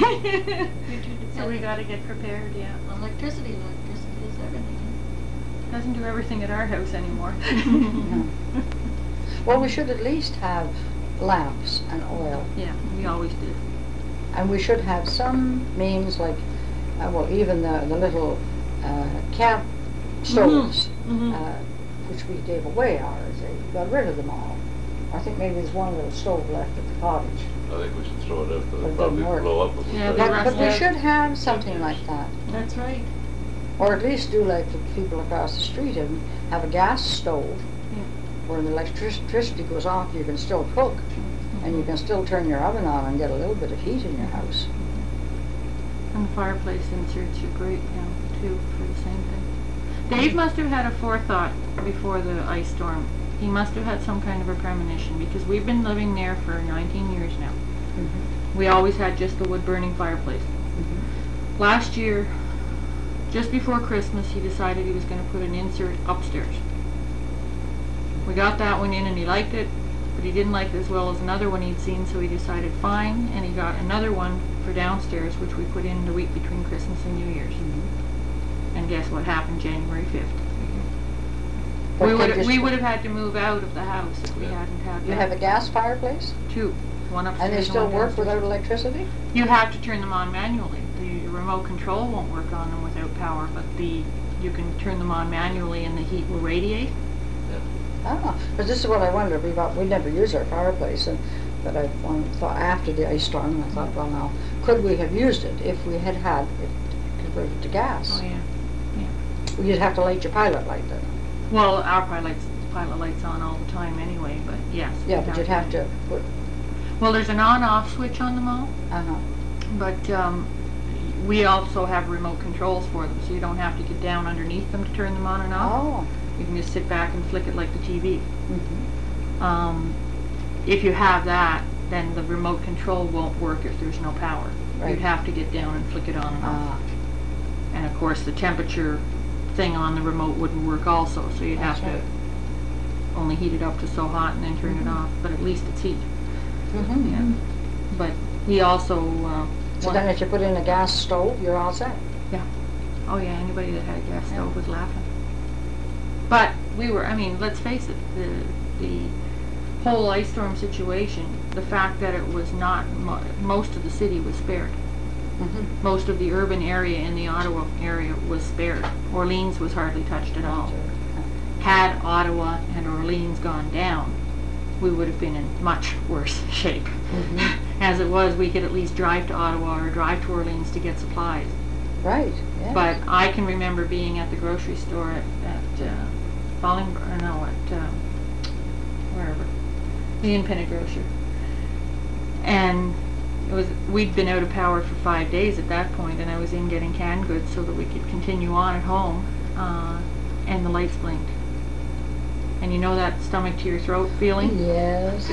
So we got to get prepared, yeah. Electricity is everything. Doesn't do everything at our house anymore. No. Well, we should at least have lamps and oil. Yeah, we always did. And we should have some means like, even the little camp stoves, which we gave away ours. They got rid of them all. I think maybe there's one little stove left at the cottage. I think we should throw it out, But because it it'll probably doesn't work. blow up. If we Yeah, put they it- rust But we out. should have something like that. That's right. Or at least do like the people across the street and have a gas stove Yeah. where the electricity goes off, you can still cook. And you can still turn your oven on and get a little bit of heat in your house. And the fireplace inserts are great now, too, for the same thing. Dave must have had a forethought before the ice storm. He must have had some kind of a premonition, because we've been living there for 19 years now. We always had just the wood-burning fireplace. Last year, just before Christmas, he decided he was going to put an insert upstairs. We got that one in and he liked it, but he didn't like it as well as another one he'd seen, so he decided fine, and he got another one for downstairs, which we put in the week between Christmas and New Year's. And guess what happened January 5th? But We would have had to move out of the house if we hadn't had You have a gas fireplace? two. One upstairs And they still one work downstairs. without electricity? You have to turn them on manually. The remote control won't work on them without power, but you can turn them on manually and the heat will radiate. Ah, but this is what I wondered. We never use our fireplace, but I thought after the ice storm, I thought, well, now, could we have used it if we had it converted to gas? Oh yeah. You'd have to light your pilot light then. Well, our pilot light's on all the time anyway, but yes. Yeah, but you'd have to put, Well, there's an on-off switch on them all, but we also have remote controls for them, so you don't have to get down underneath them to turn them on and off. Oh. You can just sit back and flick it like the TV. Mhm. If you have that, then the remote control won't work if there's no power. Right. You'd have to get down and flick it on and off. Ah, And of course, the temperature thing on the remote wouldn't work also, so you'd That's have right. to only heat it up to so hot and then turn it off, but at least it's heat. mhm. Yeah. But he also, So then if you put in a gas stove, you're all set. oh yeah, anybody that had a gas stove was laughing. But let's face it, the whole ice storm situation, the fact that it was not, most of the city was spared. Mhm. Most of the urban area in the Ottawa area was spared. Orleans was hardly touched at all. Had Ottawa and Orleans gone down, we would have been in much worse shape. Mhm. As it was, we could at least drive to Ottawa or drive to Orleans to get supplies. Right, yeah. But I can remember being at the grocery store at Fallingborough, no, at wherever, the Independent Grocer. And we'd been out of power for 5 days at that point, and I was in getting canned goods so that we could continue on at home, and the lights blinked. And you know that stomach to your throat feeling? Yes.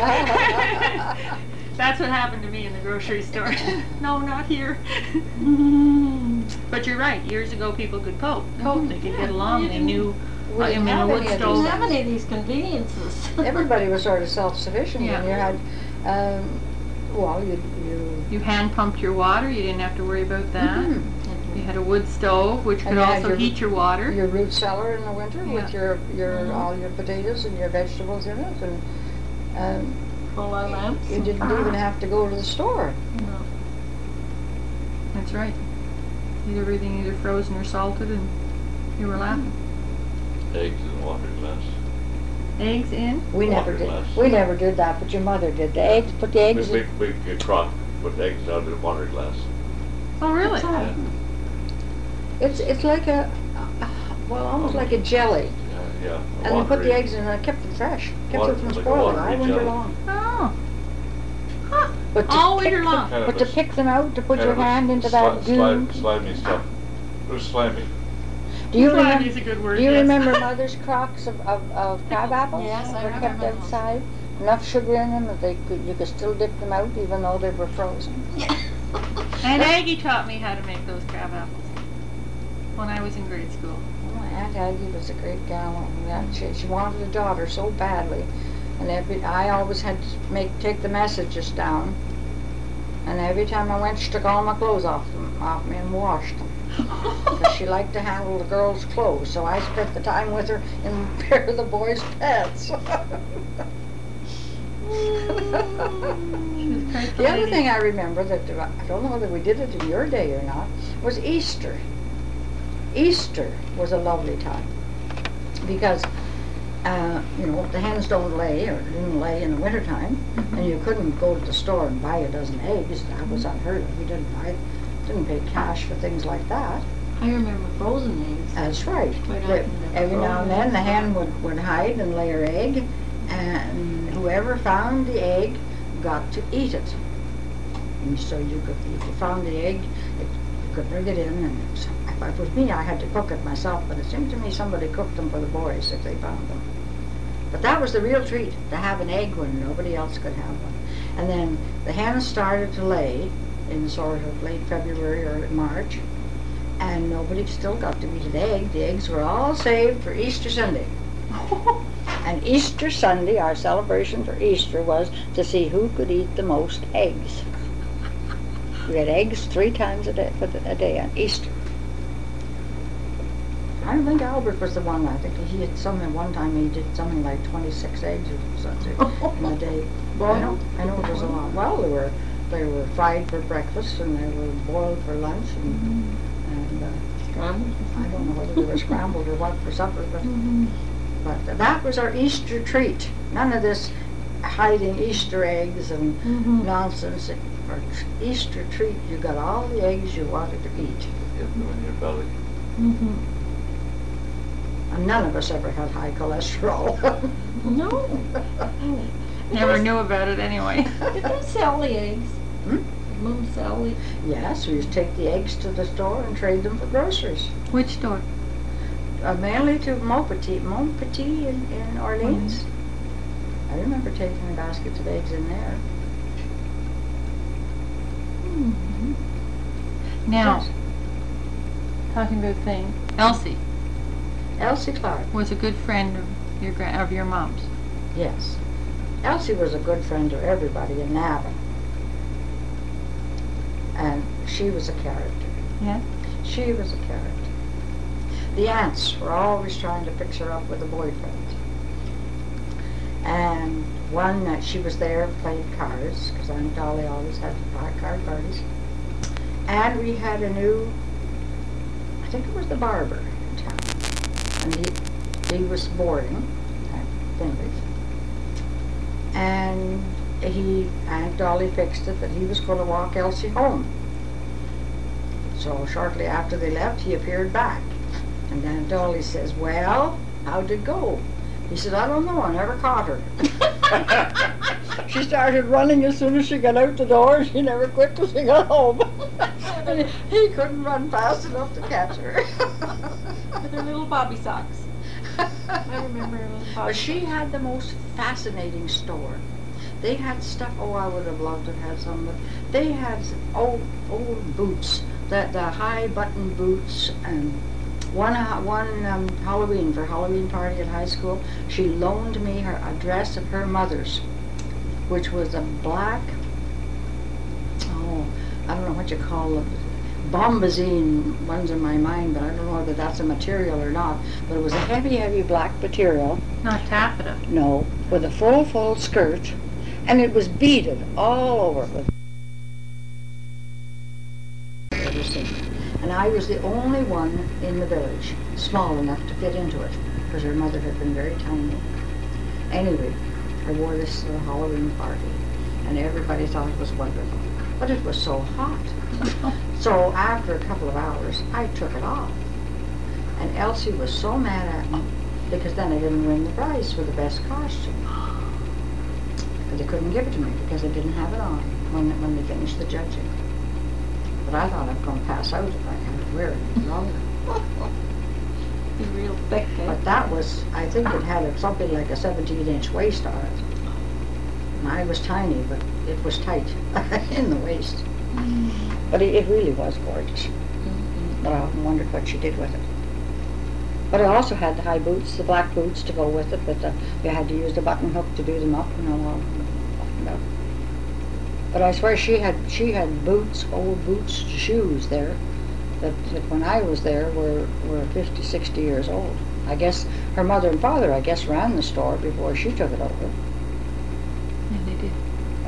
That's what happened to me in the grocery store. No, not here. But you're right, years ago people could cope, they could get along, they knew, We I didn't mean, a have wood any of Don't stove. have any of these conveniences. Everybody was sort of self-sufficient, Yeah. and you had, well, you You hand pumped your water, you didn't have to worry about that. Mhm. You had a wood stove, which And could you had also your- heat your water. your root cellar in the winter with Yeah. your all your potatoes and your vegetables in it, and Full of lamps. you didn't even have to go to the store. No. That's right. Everything either frozen or salted, and you were laughing. Eggs in water glass. Eggs in? We never Water did. glass. We never did that, but your mother did. The eggs, put the eggs. Big, big crock, put eggs out in a water glass. Oh, really? Yeah, It's like well, almost like a jelly. yeah. And they put the eggs in, and I kept them fresh, kept Water- them from like a spoiling watery all winter jelly. long. Oh. Huh. But to All pick winter them- long. Kind of But to a- pick them out, to put kind your of a hand into that goo. Slimy stuff. It was slimy. Do you Slimy remember? is a good word, Do you yes. remember Mother's crocks of crab apples? Yes, I They were kept remember those. outside. Enough sugar in them that you could still dip them out even though they were frozen. And Aggie taught me how to make those crab apples when I was in grade school. Oh, Aunt Aggie was a great gal. And she wanted a daughter so badly, and I always had to take the messages down. And every time I went, she took all my clothes off me and washed them. Because she liked to handle the girls' clothes, so I spent the time with her in a pair of the boys' pants. She was quite the The other lady. thing I remember that, I don't know whether we did it in your day or not, was Easter. Easter was a lovely time. Because, the hens don't lay, or didn't lay in the wintertime, and you couldn't go to the store and buy a dozen eggs. That was unheard of. We didn't pay cash for things like that. I remember frozen eggs. That's right. Quite The- often they were Every now and then, the hen frozen. would hide and lay her egg, and whoever found the egg got to eat it. And so if you found the egg, you could bring it in, and if it was me, I had to cook it myself, but it seemed to me somebody cooked them for the boys if they found them. But that was the real treat, to have an egg when nobody else could have one. And then the hens started to lay in sort of late February or March, and nobody still got to eat an egg. The eggs were all saved for Easter Sunday. And Easter Sunday, our celebration for Easter was to see who could eat the most eggs. We had eggs 3 times a day on Easter. I don't think Albert was the one. I think he had one time he did something like 26 eggs or something in a day. I know it was a lot. Well, they were fried for breakfast, and they were boiled for lunch, and Scrambled. I don't know whether they were scrambled or what for supper, but that was our Easter treat. None of this hiding Easter eggs and nonsense. Our Easter treat, you got all the eggs you wanted to eat. Hit them in your belly. And none of us ever had high cholesterol. No. Never knew about it anyway. Did they sell the eggs? Hmm? Did Mom sell the? Yes, we used to take the eggs to the store and trade them for groceries. Which store? Mainly to Montpetit in Orleans. I remember taking baskets of eggs in there. Now, Yes. talking about things, Elsie Elsie Clark. was a good friend of your mom's. Yes. Elsie was a good friend to everybody in Navan. And she was a character. Yeah? She was a character. The aunts were always trying to fix her up with a boyfriend. And one night she was there, played cards, because Aunt Dolly always had card parties. And we had a new, I think it was the barber in town. And he was boarding at Findlay's. And Aunt Dolly fixed it that he was going to walk Elsie home. So shortly after they left, he appeared back. And Aunt Dolly says, "Well, how'd it go?" He said, "I don't know, I never caught her." She started running as soon as she got out the door. She never quit till she got home. And he couldn't run fast enough to catch her. With her little bobby socks. I remember her little bobby But she had the most fascinating store. They had stuff, oh, I would have loved to have had some, but they had old boots, the high button boots, and one Halloween, for Halloween party at high school, she loaned me a dress of her mother's, which was a black, I don't know what you call them, bombazine one's in my mind, but I don't know whether that's a material or not, but it was a heavy black material, Not taffeta. no, with a full skirt, and it was beaded all over with. And I was the only one in the village, small enough to fit into it, because her mother had been very tiny. Anyway, I wore this to the Halloween party, and everybody thought it was wonderful. But it was so hot. So after a couple of hours, I took it off. And Elsie was so mad at me, because then I didn't win the prize for the best costume. But they couldn't give it to me, because I didn't have it on when they finished the judging. But I thought I was going to pass out if I had to wear it any longer. Be real thick, eh? But that was, I think it had something like a 17-inch waist on it. And I was tiny, but it was tight in the waist. But it really was gorgeous. But I often wondered what she did with it. But I also had the high boots, the black boots to go with it, but you had to use the button hook to do them up, all buttoned up. But I swear she had boots, old boots, shoes there, that when I was there were 50, 60 years old. I guess her mother and father, ran the store before she took it over. Yeah, they did.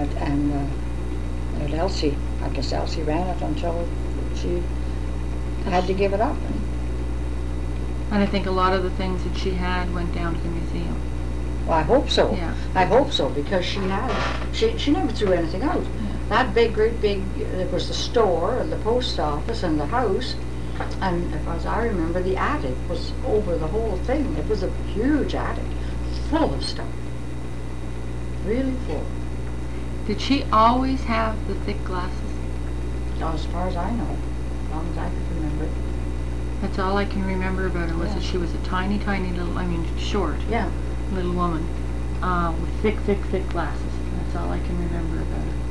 And Elsie, I guess Elsie ran it until she had to give it up. And I think a lot of the things that she had went down to the museum. Well, I hope so. Yeah. I hope so, because she never threw anything out. That great big, it was the store and the post office and the house, and as I remember, the attic was over the whole thing. It was a huge attic, full of stuff. Really full. Did she always have the thick glasses? As far as I know, as long as I can remember. That's all I can remember about her, was that she was a tiny little, short Yeah. little woman, with thick glasses. That's all I can remember about her.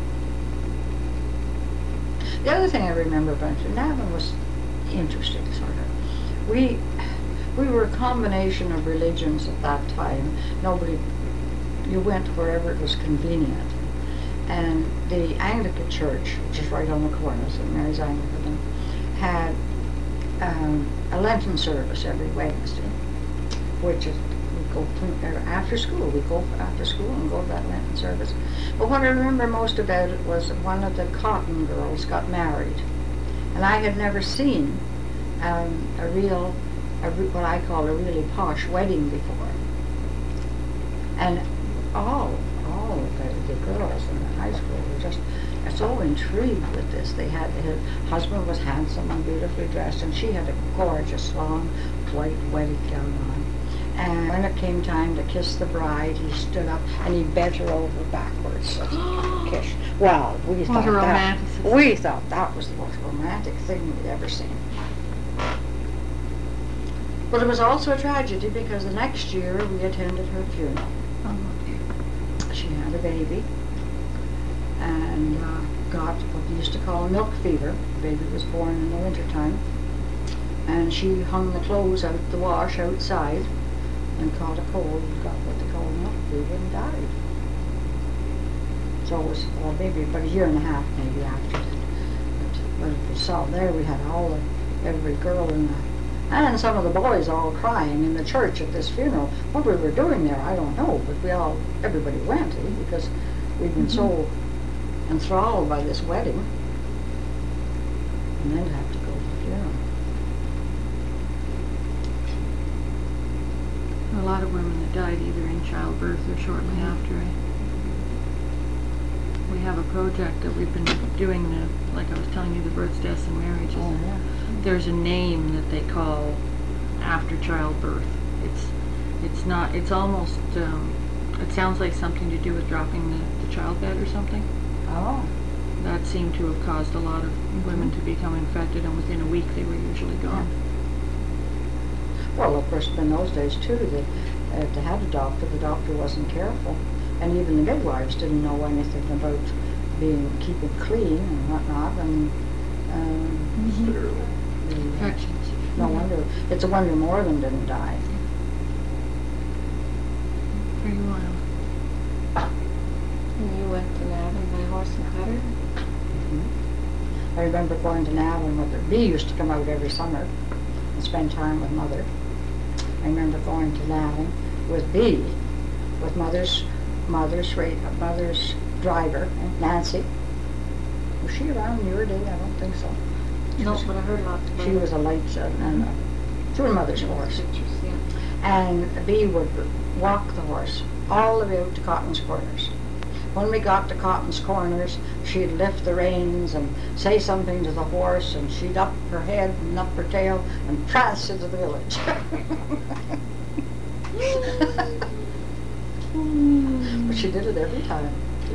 The other thing I remember about her, Navan was interesting, sort of. We were a combination of religions at that time. You went wherever it was convenient. And the Anglican Church, which is right on the corner, St. Mary's Anglican, had a Lenten service every Wednesday, which is we go after school. We go after school and go to that Lenten service. But what I remember most about it was one of the Cotton girls got married, and I had never seen what I call a really posh wedding before. And all of the girls in the high school were just so intrigued with this. Her husband was handsome and beautifully dressed, and she had a gorgeous long white wedding gown on. And when it came time to kiss the bride, he stood up and he bent her over backwards. So he kiss. Well, we thought that was the most romantic thing we'd ever seen. But it was also a tragedy, because the next year we attended her funeral. Oh, dear. She had a baby and got what we used to call milk fever. The baby was born in the wintertime. And she hung the clothes out the wash outside and caught a cold, got what they call milk fever, and died. So it was, maybe about a year and a half maybe after that. But it was all there. We had every girl in And some of the boys all crying in the church at this funeral. What we were doing there, I don't know, but everybody went, because we'd been so enthralled by this wedding. And then to have to go to the funeral. A lot of women that died either in childbirth or shortly after. We have a project that we've been doing, like I was telling you, the births, deaths, and marriages. Oh, yeah. There's a name that they call after childbirth. It's not, it's almost, it sounds like something to do with dropping the child bed or something. Oh. That seemed to have caused a lot of women to become infected, and within a week they were usually gone. Well, of course, in those days too, if they had a doctor, the doctor wasn't careful, and even the midwives didn't know anything about keeping clean and whatnot, and Sterile. Infections. no wonder. It's a wonder more of them didn't die. Pretty wild. And you went to Navan by horse and cutter? I remember going to Navan with her. Bee used to come out every summer and spend time with Mother. I remember going to Navan with Bee, with Mother's driver, Nancy. Was she around your day? I don't think so. No, but I heard lots about She was a light she was Mother's horse. pictures, yeah. And Bee would walk the horse all the way out to Cotton's Corners. When we got to Cotton's Corners, she'd lift the reins and say something to the horse, and she'd up her head and up her tail and prance into the village. But she did it every time.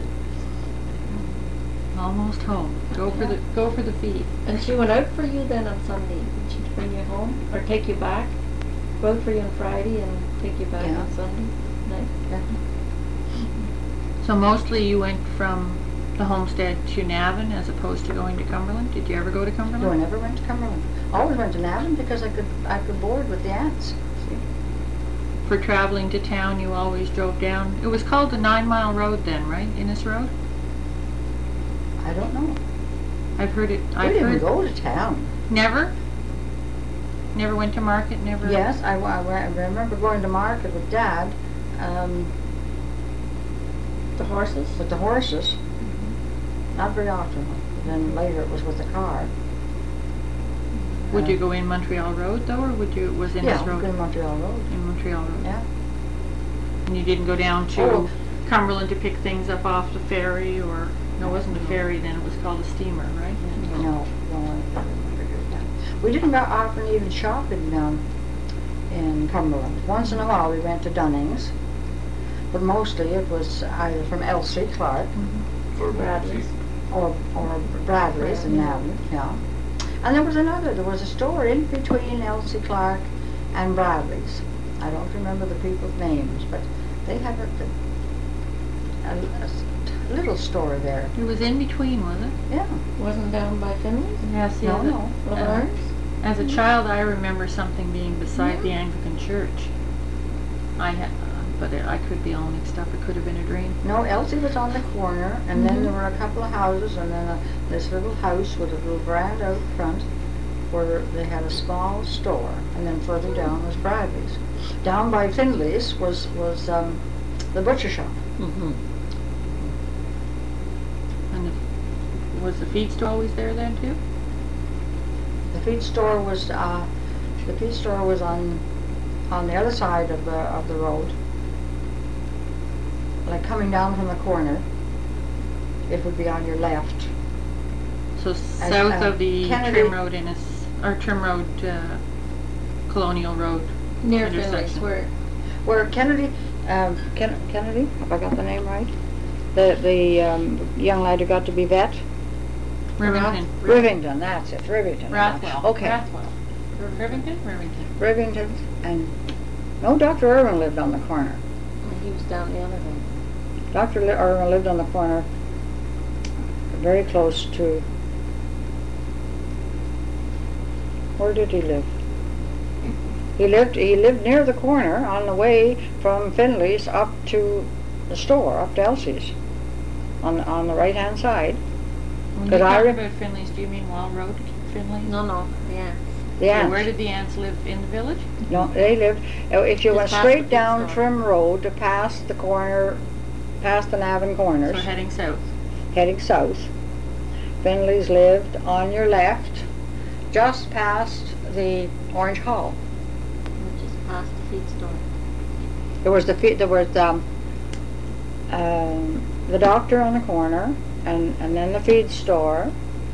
Almost home. Go for the feed. And she went out for you then on Sunday? Did she bring you home or take you back? Go out for you on Friday and take you back Yeah. on Sunday night? Yeah. So mostly you went from the homestead to Navan as opposed to going to Cumberland? Did you ever go to Cumberland? No, I never went to Cumberland. Always went to Navan because I could board with the aunts. For traveling to town, you always drove down. It was called the 9 Mile Road then, right? Innes Road? I don't know. I've heard it. We I've didn't heard. go to town. Never? Never went to market? Never? Yes, I remember going to market with Dad, The horses? with the horses. Not very often. Then later it was with the car. Would you go in Montreal Road though, or was Innes Yeah, Road? go to Montreal Road. In Montreal Road. Yeah. And you didn't go down to Oh. Cumberland to pick things up off the ferry, or no, it wasn't a ferry then. It was called a steamer, right? No, I remember doing that. We didn't go often even shopping in Cumberland. Once in a while we went to Dunning's, but mostly it was either from Elsie Clark For Bradley's. or Bradley's in Navan, yeah. And there was a store in between Elsie Clark and Bradley's. I don't remember the people's names, but they had a little store there. It was in between, was it? Yeah. Wasn't down by Finley's? Yes, No. Lavar's? As a child, I remember something being beside the Anglican church. I had, but I could be all mixed up. It could have been a dream. No, Elsie was on the corner, and then there were a couple of houses, and then this little house with a little veranda out front where they had a small store, and then further down was Bradley's. Down by Findley's was the butcher shop. Mm-hmm. And was the feed store always there then too? The feed store was on the other side of the road, like coming down from the corner. It would be on your left. So south of the Kennedy- Trim Road Trim Road, Colonial Road Near Finley's, intersection. Where Kennedy, Kennedy, have I got the name right? The young lad who got to be vet? Rivington. Rivington, that's it, Rivington. Rathwell. Okay. Rathwell. Rivington? Rivington. Rivington, and, no, Dr. Irwin lived on the corner. And he was down the other way. Dr. Irwin lived on the corner, very close to, where did he live? He lived near the corner on the way from Finley's up to the store, up to Elsie's, on the right-hand side. When But you I talk re- about Finley's, do you mean Wall Road, Finley? No, yeah. The So aunts. where did the aunts live? In the village? No, they lived, if you Just went past straight the down food store. Trim Road to past the corner, past the Navan Corners, So heading south. heading south, Finley's lived on your left, just past the Orange Hall. Which is past the feed store. There was the doctor on the corner, and then the feed store,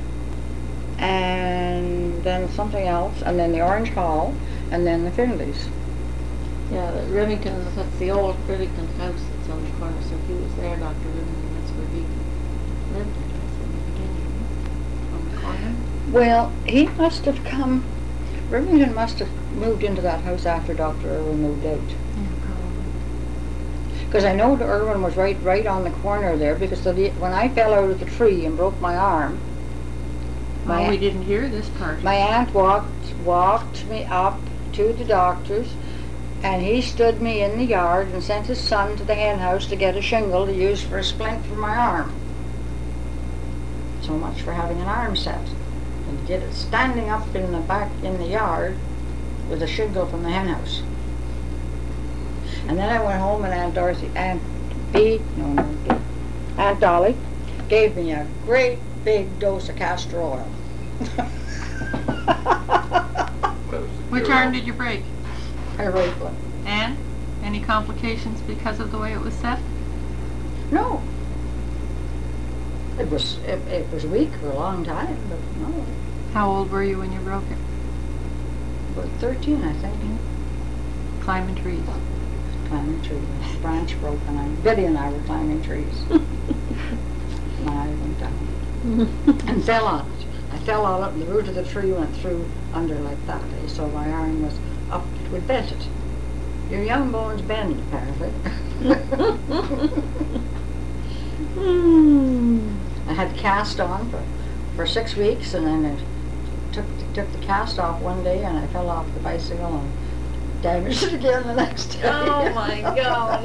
and then something else, and then the Orange Hall, and then the Finleys. Yeah, the Rivington, that's the old Rivington house that's on the corner, so if he was there, Dr. Rivington, that's where he lived, I guess, in the beginning, on the corner. Well, he must have come, Remington must have moved into that house after Dr. Irwin moved out. Yeah, probably. Because I know the Irwin was right on the corner there, because when I fell out of the tree and broke my arm, Oh, we didn't hear this part. my aunt walked me up to the doctor's, and he stood me in the yard and sent his son to the hen house to get a shingle to use for a splint for my arm. So much for having an arm set. And get it standing up in the back in the yard with a shingle from the hen house. And then I went home and Aunt Dolly gave me a great big dose of castor oil. That was the Which cure-all. arm did you break? A right one. And any complications because of the way it was set? No. It was weak for a long time, but no. How old were you when you broke it? About 13, I think. Climbing trees. Climbing trees. A branch broke, and Biddy and I were climbing trees. And I went down and fell on it. I fell on it, and the root of the tree went through under like that. So my arm was up. It would bend it. Your young bones bend, apparently. I had cast on for 6 weeks, and then I took the cast off one day, and I fell off the bicycle and damaged it again the next day. Oh my God.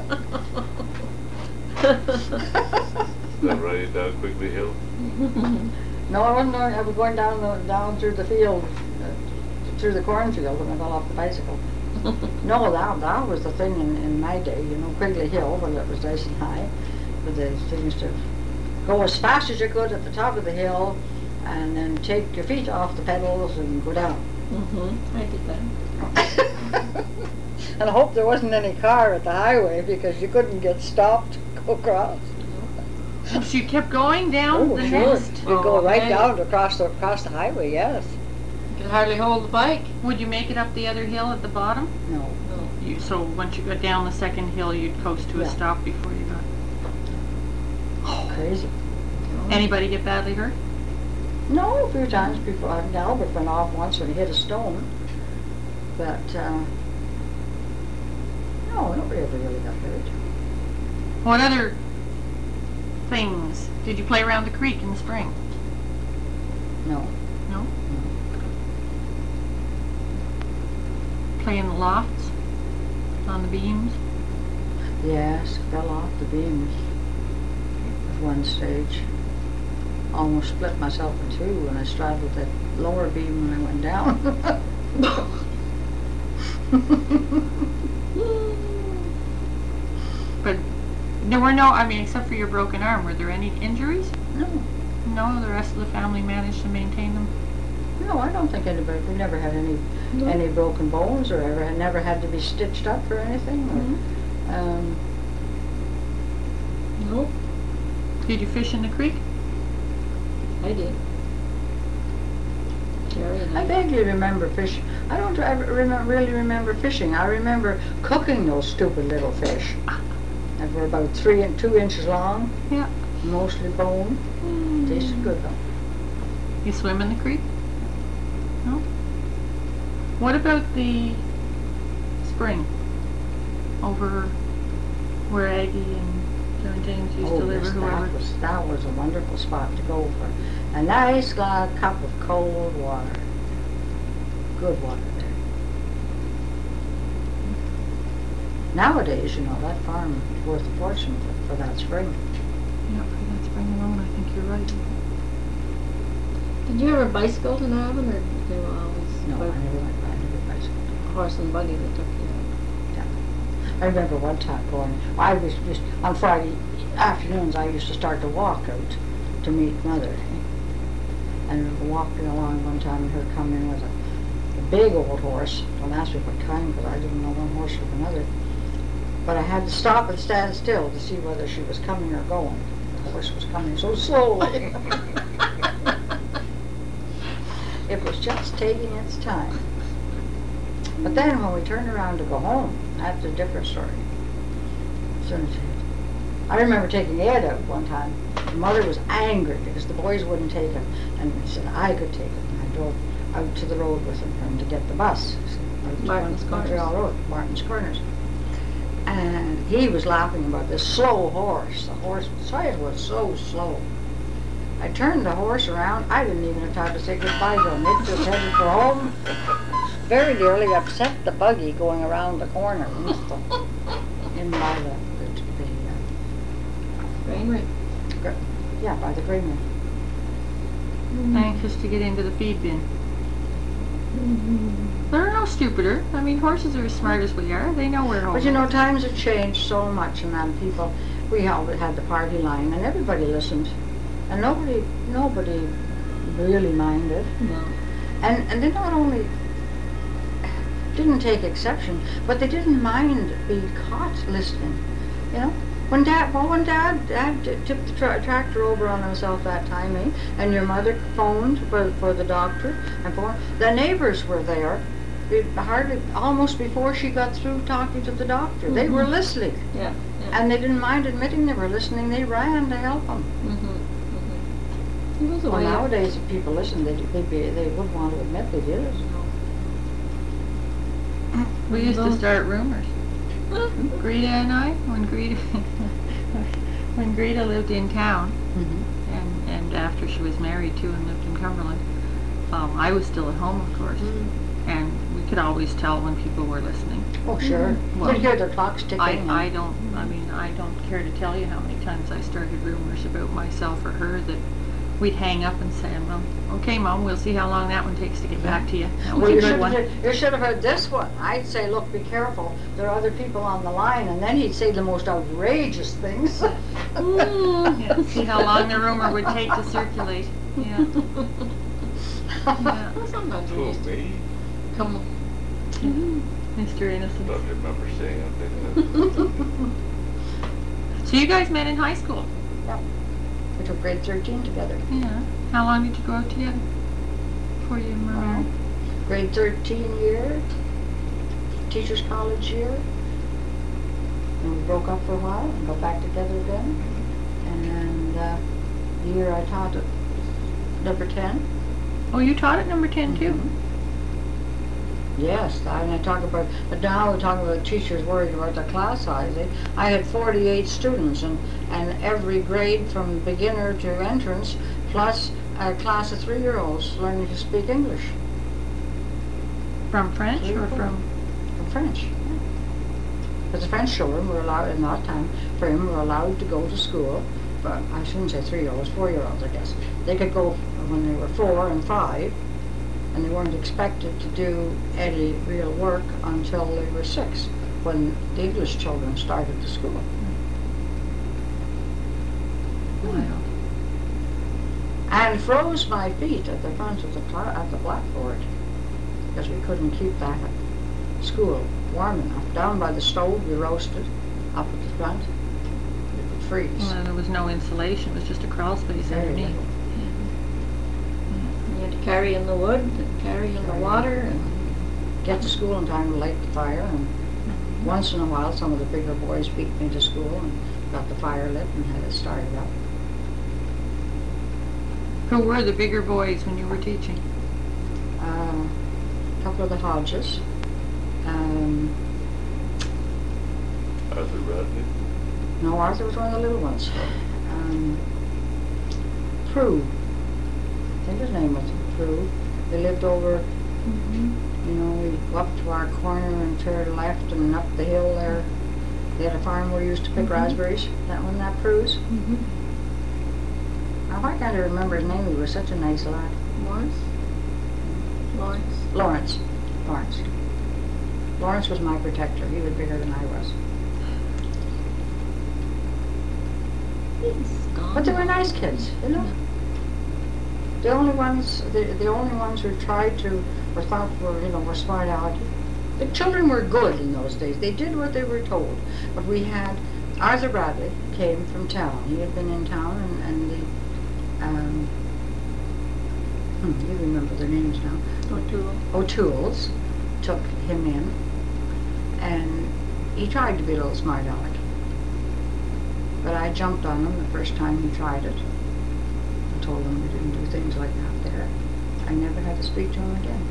Is that right down Quigley Hill? No, I wasn't going. I was going down through the field, through the cornfield, and I fell off the bicycle. No, that was the thing in my day, Quigley Hill, when it was nice and high. But the things to go as fast as you could at the top of the hill, and then take your feet off the pedals and go down. I did that. And I hope there wasn't any car at the highway, because you couldn't get stopped to go across. So you kept going down the Sure. nest? You go right okay. down across the highway, yes. You could hardly hold the bike. Would you make it up the other hill at the bottom? No. So once you got down the second hill, you'd coast to a Yeah. stop before you got... Crazy. Anybody get badly hurt? No, a few times before. I think Albert went off once when he hit a stone. But, no, nobody ever really got hurt. What other things? Did you play around the creek in the spring? No. No? Play in the lofts? On the beams? Yes, fell off the beams at one stage. Almost split myself in two when I straddled that lower beam when I went down. But there were no, except for your broken arm, were there any injuries? No. No, the rest of the family managed to maintain them? No, I don't think anybody, we never had any broken bones or never had to be stitched up or anything. Or, Nope, Did you fish in the creek? I did. Jerry and I vaguely remember fish. I don't really remember fishing. I remember cooking those stupid little fish. That were about 2 inches long. Yeah. Mostly bone. Tasted good though. You swim in the creek? No? What about the spring? Over where Aggie and John James used to live, or yes, whoever? that was a wonderful spot to go for. A nice cup of cold water. Good water there. Nowadays, that farm is worth a fortune for that spring. Yeah, for that spring alone, I think you're right. Did you ever bicycle to Navan, or did you always No, I never went bicycle. Horse and buggy that took you out. I remember one time going, I was just, on Friday afternoons, I used to start to walk out to meet Mother. And walking along one time and her coming with a big old horse. Don't ask me what kind, because I didn't know one horse from another. But I had to stop and stand still to see whether she was coming or going. The horse was coming so slowly. It was just taking its time. But then when we turned around to go home, that's a different story. As soon as I remember taking Ed out one time. Mother was angry because the boys wouldn't take him, and he said I could take him. And I drove out to the road with him for him to get the bus. Out to Martin's Montreal Corners. Road, Martin's Corners. And he was laughing about this slow horse. The horse, it was so slow. I turned the horse around. I didn't even have time to say goodbye to him. It just headed for home. Very nearly upset the buggy going around the corner in by the Granary. yeah, by the granary. Anxious to get into the feed bin. They're no stupider. I mean, horses are as smart as we are. They know where home But you is. know, times have changed so much, and then people, we held, had the party line, and everybody listened, and nobody really minded, No. and they not only didn't take exception, but they didn't mind being caught listening. You know, when Dad tipped the tractor over on himself that time, and your mother phoned for the doctor, and the neighbors were there. Almost before she got through talking to the doctor, they were listening, Yeah. and they didn't mind admitting they were listening. They ran to help them. It was a Well, way of- nowadays, if people listen, they would want to admit they did it. We used to start rumors. Greta and I, when Greta lived in town, and after she was married too and lived in Cumberland, I was still at home, of course, and we could always tell when people were listening. Oh, sure. Well, You'd hear their clocks ticking. I don't care to tell you how many times I started rumors about myself or her that we'd hang up and say, well, okay, Mom, we'll see how long that one takes to get back to you. That was Well, a you good one. should have heard this one. I'd say, look, be careful. There are other people on the line, and then he'd say the most outrageous things. Yeah, see how long the rumor would take to circulate. Yeah. Yeah. Well, sometimes we Who, used to me? come. Mr. Innocent. Don't remember seeing it. So you guys met in high school? We took grade 13 together. Yeah. How long did you go out together before you were married? Grade 13 year, teacher's college year. And we broke up for a while and got back together again. And the year I taught at number 10. Oh, you taught at number 10 too? Yes, and I talk about, but now we're talking about teachers worried about the class size. I had 48 students, and every grade from beginner to entrance, plus a class of 3-year-olds learning to speak English. From French or from? From French. Because the French children were allowed, in that time frame, were allowed to go to school, but I shouldn't say 3-year-olds, 4-year-olds, I guess. They could go when they were 4 and 5, and they weren't expected to do any real work until they were 6, when the English children started to school. Wow. And froze my feet at the front of the at the blackboard, because we couldn't keep that at school warm enough. Down by the stove, we roasted up at the front. It would freeze. Well, there was no insulation. It was just a crawl space Very underneath. little. You had to carry in the wood and carry in the water and Get to school in time to light the fire, and once in a while some of the bigger boys beat me to school and got the fire lit and had it started up. Who were the bigger boys when you were teaching? A couple of the Hodges. Arthur Rodney? No, Arthur was one of the little ones. Prue. I think his name was Prue. They lived over, you know, we go up to our corner and turn left and up the hill there. They had a farm where we used to pick raspberries. That one, that Prue's. Now, I can't remember his name. He was such a nice lad. Lawrence. Lawrence. Lawrence was my protector. He was bigger than I was. He's gone. But they were nice kids, you know. The only ones who tried to, or thought were smart alecky. The children were good in those days. They did what they were told. But we had Arthur Bradley came from town. He had been in town, and the you remember their names now. O'Toole's took him in, and he tried to be a little smart aleck. But I jumped on him the first time he tried it. I told him we didn't do things like that there. I never had to speak to him again.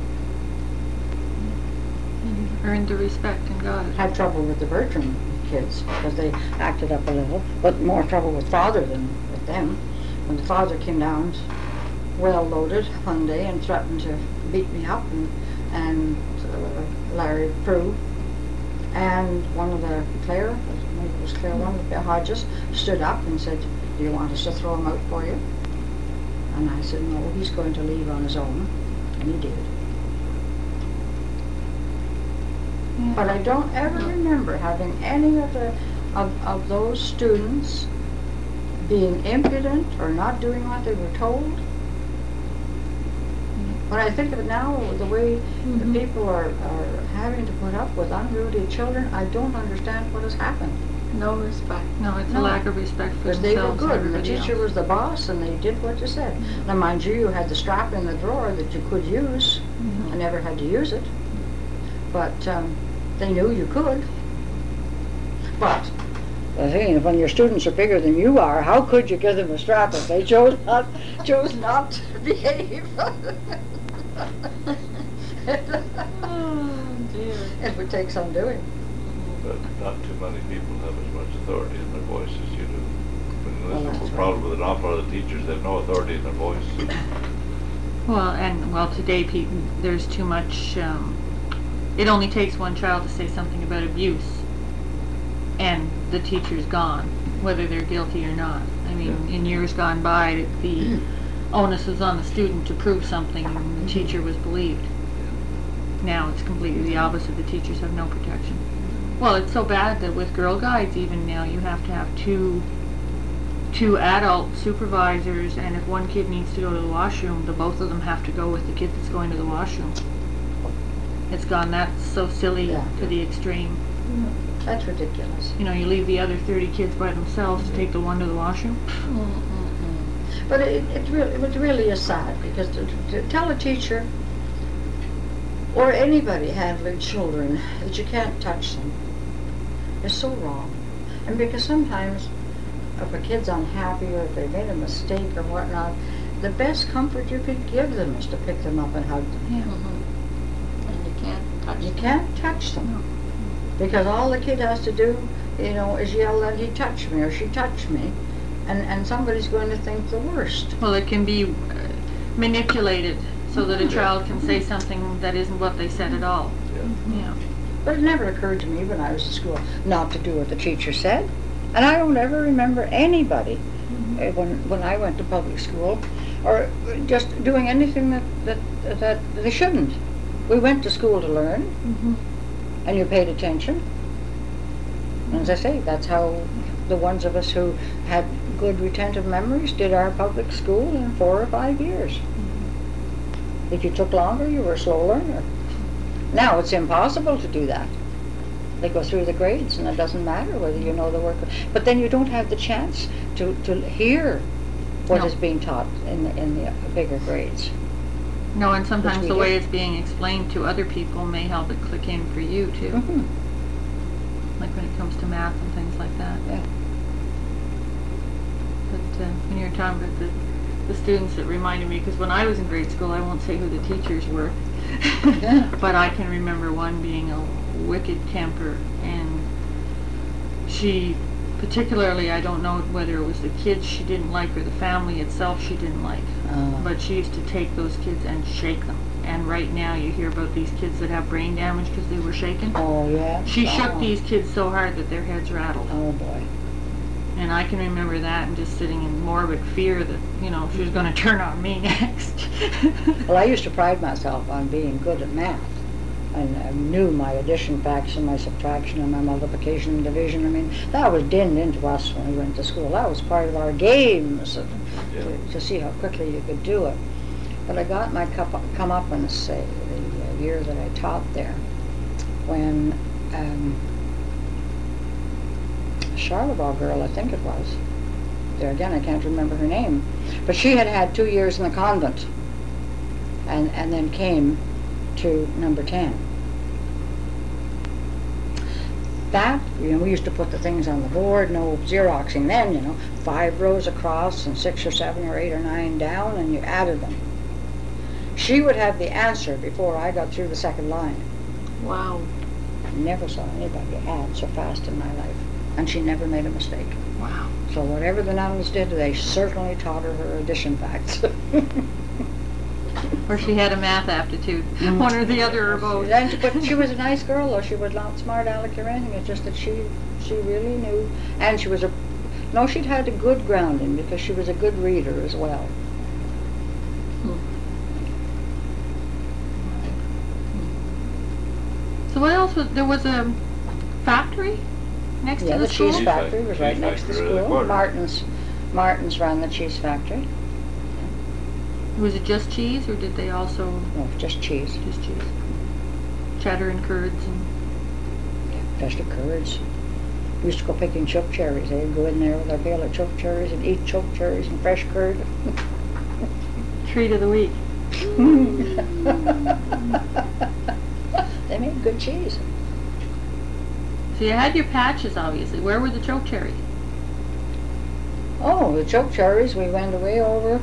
You earned the respect and got it. Had trouble with the Bertram kids because they acted up a little, but more trouble with father than with them. When the father came down, well loaded one day, and threatened to beat me up, and Larry Prue and one of the Claire, maybe it was Claire, one of the Hodges, stood up and said, "Do you want us to throw him out for you?" And I said, "No, he's going to leave on his own," and he did. But I don't ever remember having any of those students being impudent or not doing what they were told. When I think of it now, the way the people are having to put up with unruly children, I don't understand what has happened. No respect. No, it's a No. lack of respect for Because they were themselves and good, and the everybody teacher else. was the boss, and they did what you said. Now, mind you, you had the strap in the drawer that you could use. I never had to use it, but they knew you could. But the thing is, when your students are bigger than you are, how could you give them a strap if they chose not to behave? Oh dear. It would take some doing. But not too many people have as much authority in their voice as you do. And Well, this that's is the right. problem with an awful lot of teachers, they have no authority in their voice. Well, today, there's too much, it only takes one child to say something about abuse, and the teacher's gone, whether they're guilty or not. I mean, in years gone by, the onus was on the student to prove something, and the teacher was believed. Now it's completely the opposite. The teachers have no protection. Well, it's so bad that with Girl Guides even now, you have to have two adult supervisors, and if one kid needs to go to the washroom, the both of them have to go with the kid that's going to the washroom. It's gone that so silly Yeah. to the extreme. That's ridiculous. You know, you leave the other 30 kids by themselves to take the one to the washroom. But it really is sad, because to tell a teacher or anybody handling children that you can't touch them is so wrong. And because sometimes if a kid's unhappy or if they made a mistake or whatnot, the best comfort you could give them is to pick them up and hug them. Yeah. And you can't touch You them. can't touch them. Because all the kid has to do, is yell that he touched me or she touched me. And somebody's going to think the worst. Well, it can be manipulated so that a child can say something that isn't what they said at all. Yeah. But it never occurred to me when I was at school not to do what the teacher said. And I don't ever remember anybody when I went to public school or just doing anything that they shouldn't. We went to school to learn, and you paid attention. And as I say, that's how the ones of us who had good retentive memories did our public school in 4 or 5 years. If you took longer, you were a slow learner. Now it's impossible to do that. They go through the grades, and it doesn't matter whether you know the work. But then you don't have the chance to hear what No. is being taught in the bigger grades. No, and sometimes we the way did. it's being explained to other people may help it click in for you too. Like when it comes to math and things like that. Yeah. But when you're talking about the students, it reminded me, because when I was in grade school, I won't say who the teachers were, but I can remember one being a wicked temper, and she particularly, I don't know whether it was the kids she didn't like or the family itself she didn't like, but she used to take those kids and shake them. And right now you hear about these kids that have brain damage because they were shaken. Oh, yeah? She shook Oh. these kids so hard that their heads rattled. Oh, boy. And I can remember that and just sitting in morbid fear that, you know, she was going to turn on me next. Well, I used to pride myself on being good at math. And I knew my addition facts and my subtraction and my multiplication and division. I mean, that was dinned into us when we went to school. That was part of our games to see how quickly you could do it. But I got my comeuppance, say, the year that I taught there, when a Charlevoix girl, I think it was, there again I can't remember her name, but she had had 2 years in the convent and then came to number 10. That, you know, we used to put the things on the board, no Xeroxing then, you know, 5 rows across and 6 or 7 or 8 or 9 down, and you added them. She would have the answer before I got through the second line. Wow. Never saw anybody add so fast in my life, and she never made a mistake. Wow. So whatever the nuns did, they certainly taught her addition facts. Or she had a math aptitude, one or the other or both. But she was a nice girl, though. She was not smart aleck or anything. It's just that she really knew, and she was she'd had a good grounding because she was a good reader as well. So what else was there? Was a factory next to the school? Cheese factory was right Cheese next to the factory, the school. quarter. Martin's ran the cheese factory. Was it just cheese, or did they also No, just cheese. just cheese? Cheddar and curds and Just the curds. We used to go picking choke cherries. They'd go in there with our pail of choke cherries and eat choke cherries and fresh curd. treat of the week. They made good cheese. So you had your patches, obviously. Where were the choke cherries? Oh, the choke cherries, we went away over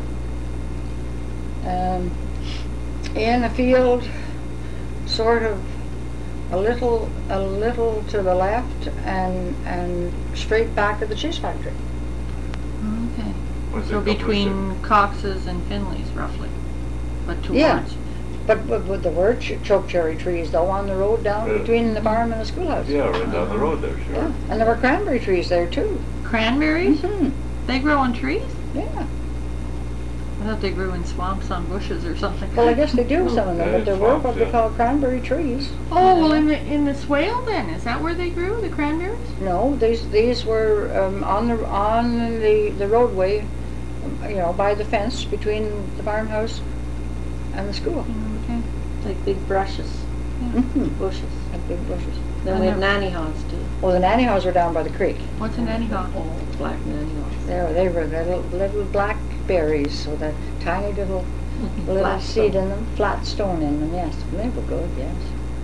in a field, sort of a little to the left and straight back of the cheese factory. Okay. Was So it between Cox's and Finley's, roughly, but towards. Yeah. But there were choke cherry trees, though, on the road down Really? between the farm and the schoolhouse. Yeah, right down the road there, sure. Yeah, and there were cranberry trees there, too. Cranberries? Mm-hmm. They grow on trees? Yeah. I thought they grew in swamps on bushes or something. Well, I guess they do, some of them, Yeah, but there were what swamps, they yeah. call cranberry trees. Oh, well, in the swale then, is that where they grew, the cranberries? No, these were on the roadway, you know, by the fence between the farmhouse and the school. Okay. Like big brushes, Mm-hmm. bushes. Like big bushes. Then we have nanny haws too. Well, the nanny house were down by the creek. What's an anyhow? Oh, black nanny haws. They were little black berries with a tiny little Flat seed stone. in them, flat stone in them. Yes, they were good. Yes.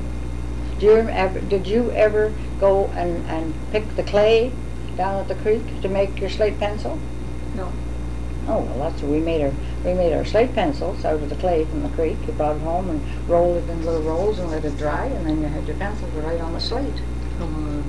Did you ever go and pick the clay down at the creek to make your slate pencil? No. Oh, well, that's what we made our slate pencils out of the clay from the creek. You brought it home and rolled it in little rolls and let it dry, and then you had your pencils right on the slate. Come on.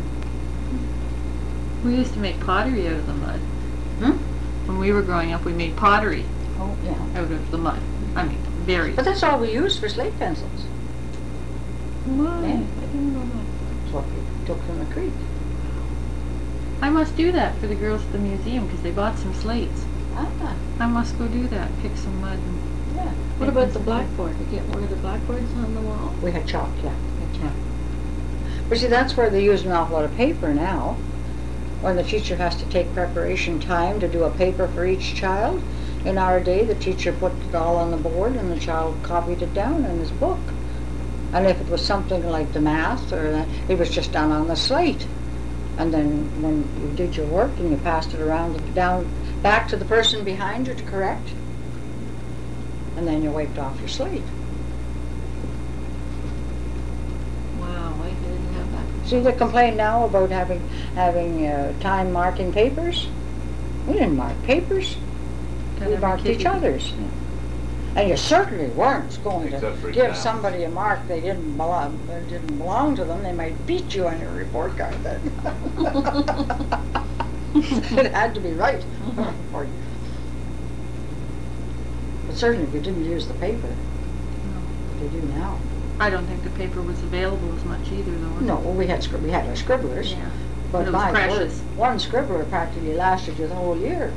We used to make pottery out of the mud. Hmm? When we were growing up, we made pottery Oh, yeah. out of the mud. I mean, berries. But that's all we used for slate pencils. Why? Yeah. I didn't know that. That's what we took from the creek. I must do that for the girls at the museum because they bought some slates. Ah, I must go do that, pick some mud. And yeah. What about the blackboard? You get one of the blackboards on the wall? We had chalk, yeah. But see, that's where they use an awful lot of paper now. When the teacher has to take preparation time to do a paper for each child. In our day, the teacher put it all on the board and the child copied it down in his book. And if it was something like the math or that, it was just done on the slate. And then when you did your work and you passed it around down back to the person behind you to correct, and then you wiped off your slate. Wow, I didn't have that. See, they complain now about having time marking papers. We didn't mark papers. got We every marked kid each you- other's. And you certainly weren't going to Except for give exams. somebody a mark they didn't belong to them. They might beat you on your report card then. It had to be right for you. But certainly we didn't use the paper. They do now. I don't think the paper was available as much either, though. was it? No, well, we had our scribblers. Yeah. But it was my word, precious. one scribbler practically lasted you the whole year.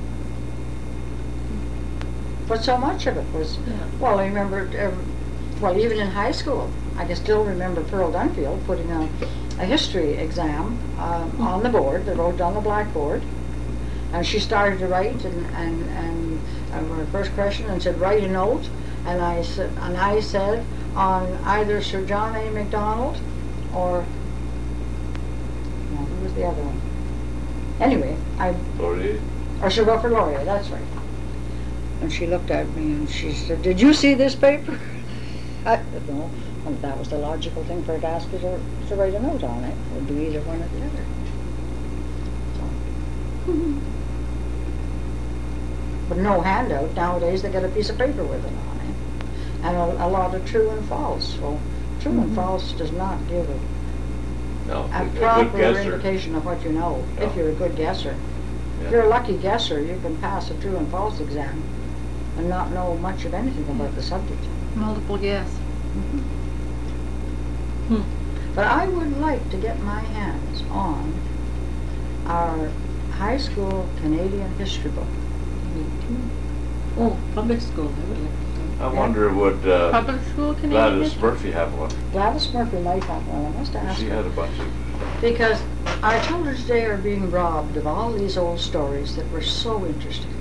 But so much of it was, Yeah. well, I remember, well, even in high school, I can still remember Pearl Dunfield putting a history exam on the board, they wrote on the blackboard, and she started to write, and her first question, and said, write a note, and I said, on either Sir John A. Macdonald, or, no, who was the other one? Anyway, Laurier? or Sir Wilfrid Laurier, that's right. And she looked at me and she said, did you see this paper? I said, no. And that was the logical thing for her to ask you to write a note on it. It would be either one or the other. So. But no handout. Nowadays they get a piece of paper with it on it. And a lot of true and false. Well, true and false does not give No, a good proper guesser. indication of what you know, No. if you're a good guesser. If Yeah. you're a lucky guesser, you can pass a true and false exam and not know much of anything about the subject. Multiple guess. But I would like to get my hands on our high school Canadian history book. Oh, public school, I would like to I wonder would Public school Canadian Gladys history? Murphy have one? Gladys Murphy might have one, I must ask She her. had a bunch of, Because our children today are being robbed of all these old stories that were so interesting.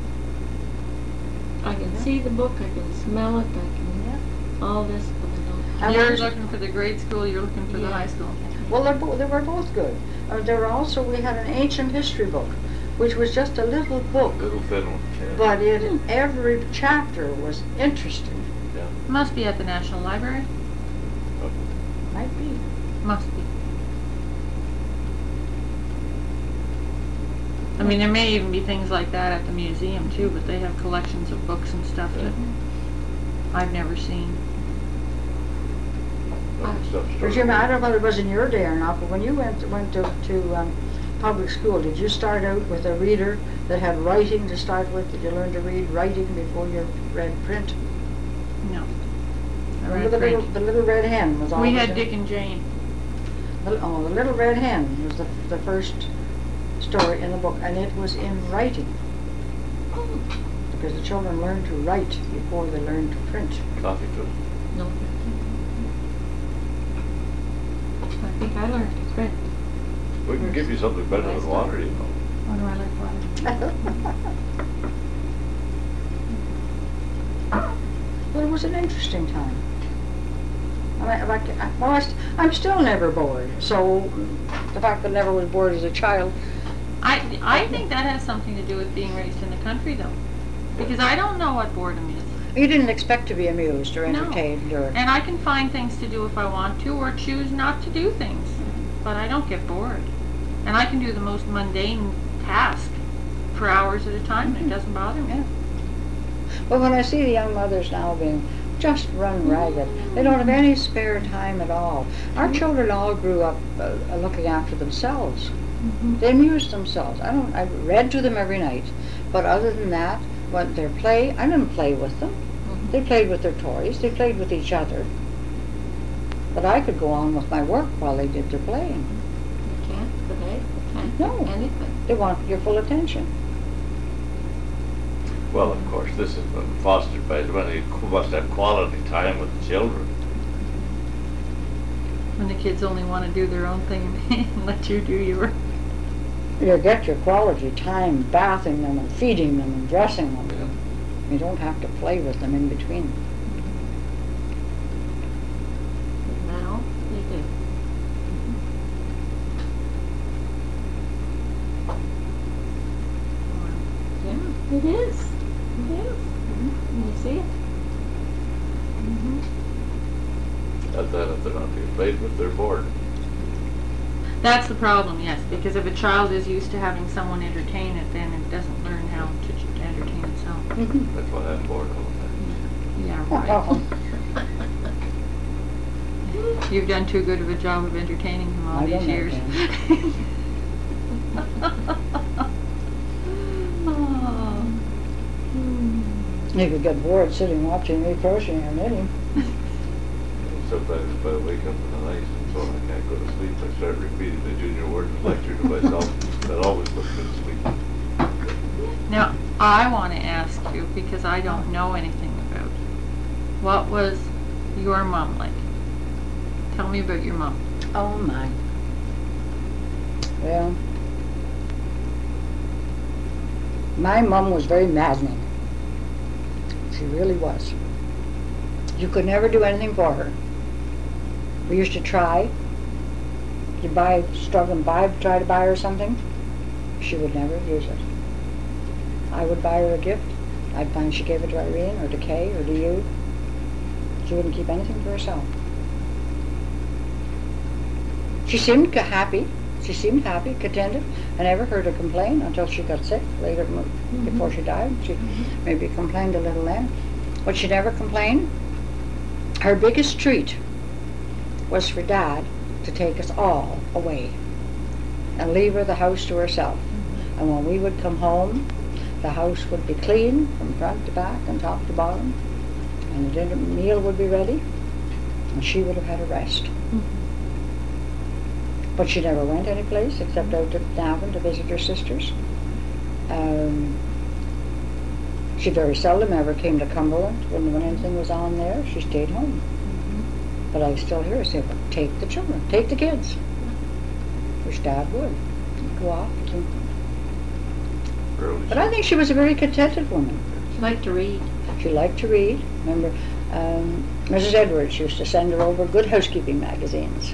I can see the book, I can smell it, I can, all this, but I don't. And You're there's- looking for the grade school, you're looking for the Yeah. high school. Well, they were both good. There were also, we had an ancient history book, which was just a little book, little thin one. Yeah. but every chapter was interesting. Must be at the National Library. Might be. Must be. I mean, there may even be things like that at the museum too, but they have collections of books and stuff that I've never seen. But Jim, I don't know whether it was in your day or not, but when you went to public school, did you start out with a reader that had writing to start with? Did you learn to read writing before you read print? No. I Remember read print. the little red hen was always We had in- Dick and Jane. the Little Red Hen was the first story in the book, and it was in writing. Because the children learned to write before they learned to print. Coffee too. No. I think I learned to print. We can give you something better than water, you know. Why do I like water? But it was an interesting time. I'm still never bored, so the fact that I never was bored as a child, I think that has something to do with being raised in the country though. Because I don't know what boredom is. you didn't expect to be amused or No. entertained or... And I can find things to do if I want to, or choose not to do things. But I don't get bored. And I can do the most mundane task for hours at a time, and it doesn't bother me. Yeah. But when I see the young mothers now being just run ragged, they don't have any spare time at all. Our children all grew up looking after themselves. They amused themselves. I read to them every night, but other than that, what their play, I didn't play with them. They played with their toys. They played with each other. But I could go on with my work while they did their playing. You can't today, you can't No. do anything. They want your full attention. Well, of course, this has been fostered by when you must have quality time with the children. When the kids only want to do their own thing and let you do your... You get your quality time bathing them and feeding them and dressing them. Yeah. You don't have to play with them in between. But now, you do. Yeah, it is. It is. You see it? At that, if they're not being played with, they're bored. That's the problem, yes, because if a child is used to having someone entertain it, then it doesn't learn how to entertain itself. That's why I'm bored all the time. Yeah, right. You've done too good of a job of entertaining him all I these don't know, years. Jan. Oh. You could get bored sitting watching me crocheting or knitting. So sometimes if I wake up in the night and so I can't go to sleep, I start repeating the Junior Warden lecture to myself. That always puts me to sleep. Now, I want to ask you, because I don't know anything about, what was your mom like? Tell me about your mom. Oh my. Well, my mom was very maddening. She really was. You could never do anything for her. We used to try. You struggle and try to buy her something. She would never use it. I would buy her a gift. I'd find she gave it to Irene or to Kay or to you. She wouldn't keep anything for herself. She seemed happy. She seemed happy, contented. I never heard her complain until she got sick later, before she died. She maybe complained a little then. But she never complained. Her biggest treat was for Dad to take us all away and leave her the house to herself. And when we would come home, the house would be clean from front to back and top to bottom, and the dinner meal would be ready, and she would have had a rest. But she never went any place except out to Navan to visit her sisters. She very seldom ever came to Cumberland when anything was on there. She stayed home. But I still hear her say, well, take the children, take the kids. Which Dad would. He'd go off. But I think she was a very contented woman. She liked to read. She liked to read. Remember, Mrs. Edwards used to send her over Good Housekeeping magazines.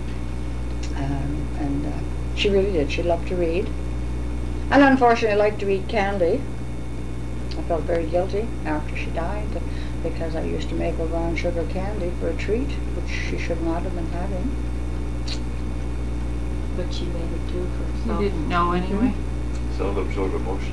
And she really did. She loved to read. And unfortunately liked to eat candy. I felt very guilty after she died because I used to make her brown sugar candy for a treat, which she should not have been having. But she made it too for You herself. didn't know anyway? Seldom showed emotion.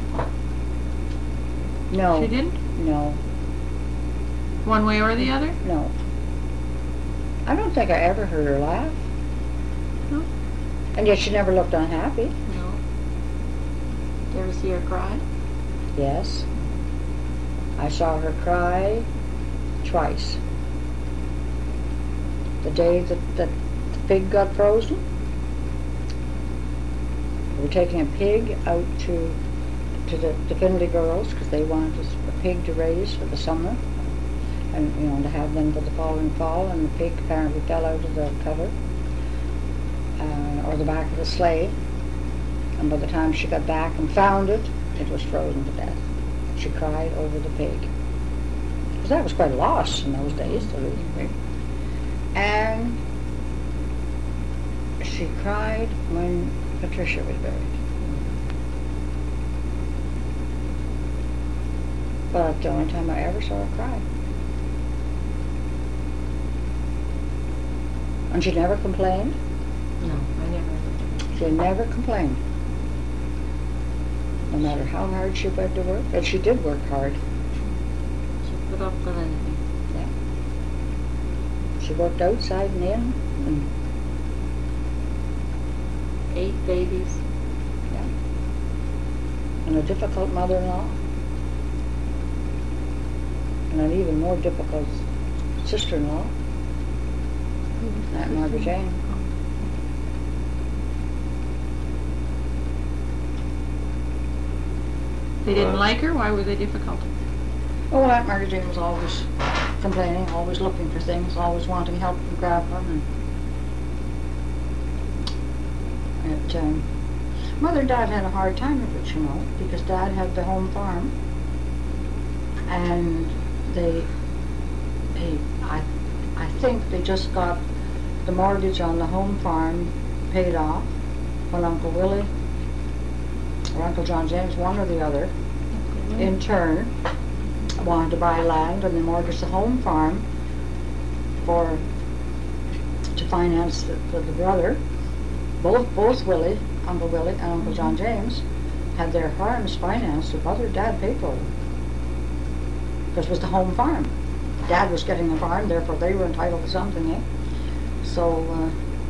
No. She didn't? No. One way or the other? No. I don't think I ever heard her laugh. No. And yet she never looked unhappy. No. Did you ever see her cry? Yes. I saw her cry twice. The day that the pig got frozen. We were taking a pig out to the Findlay girls because they wanted a pig to raise for the summer, and to have them for the following fall. And the pig apparently fell out of the cover or the back of the sleigh. And by the time she got back and found it, it was frozen to death. She cried over the pig. Because that was quite a loss in those days to lose a pig. And she cried when Patricia was buried. But the only time I ever saw her cry. And she never complained. No, I never. She never complained. No matter how hard she went to work. And she did work hard. She put up with anything. She worked outside and in. And 8 babies. and a difficult mother-in-law, and an even more difficult sister-in-law, Aunt Margaret Jane. They didn't like her? Why were they difficult? Oh, well, Aunt Margaret Jane was always complaining, always looking for things, always wanting help from Grandpa. And Mother and Dad had a hard time of it, you know, because Dad had the home farm, and I think they just got the mortgage on the home farm paid off when Uncle Willie or Uncle John James, one or the other, in turn, wanted to buy land and they mortgaged the home farm to finance the brother. Both Willie, Uncle Willie and Uncle John James, had their farms financed with Mother and Dad paid for them. Because it was the home farm. Dad was getting the farm, therefore they were entitled to something, eh? So,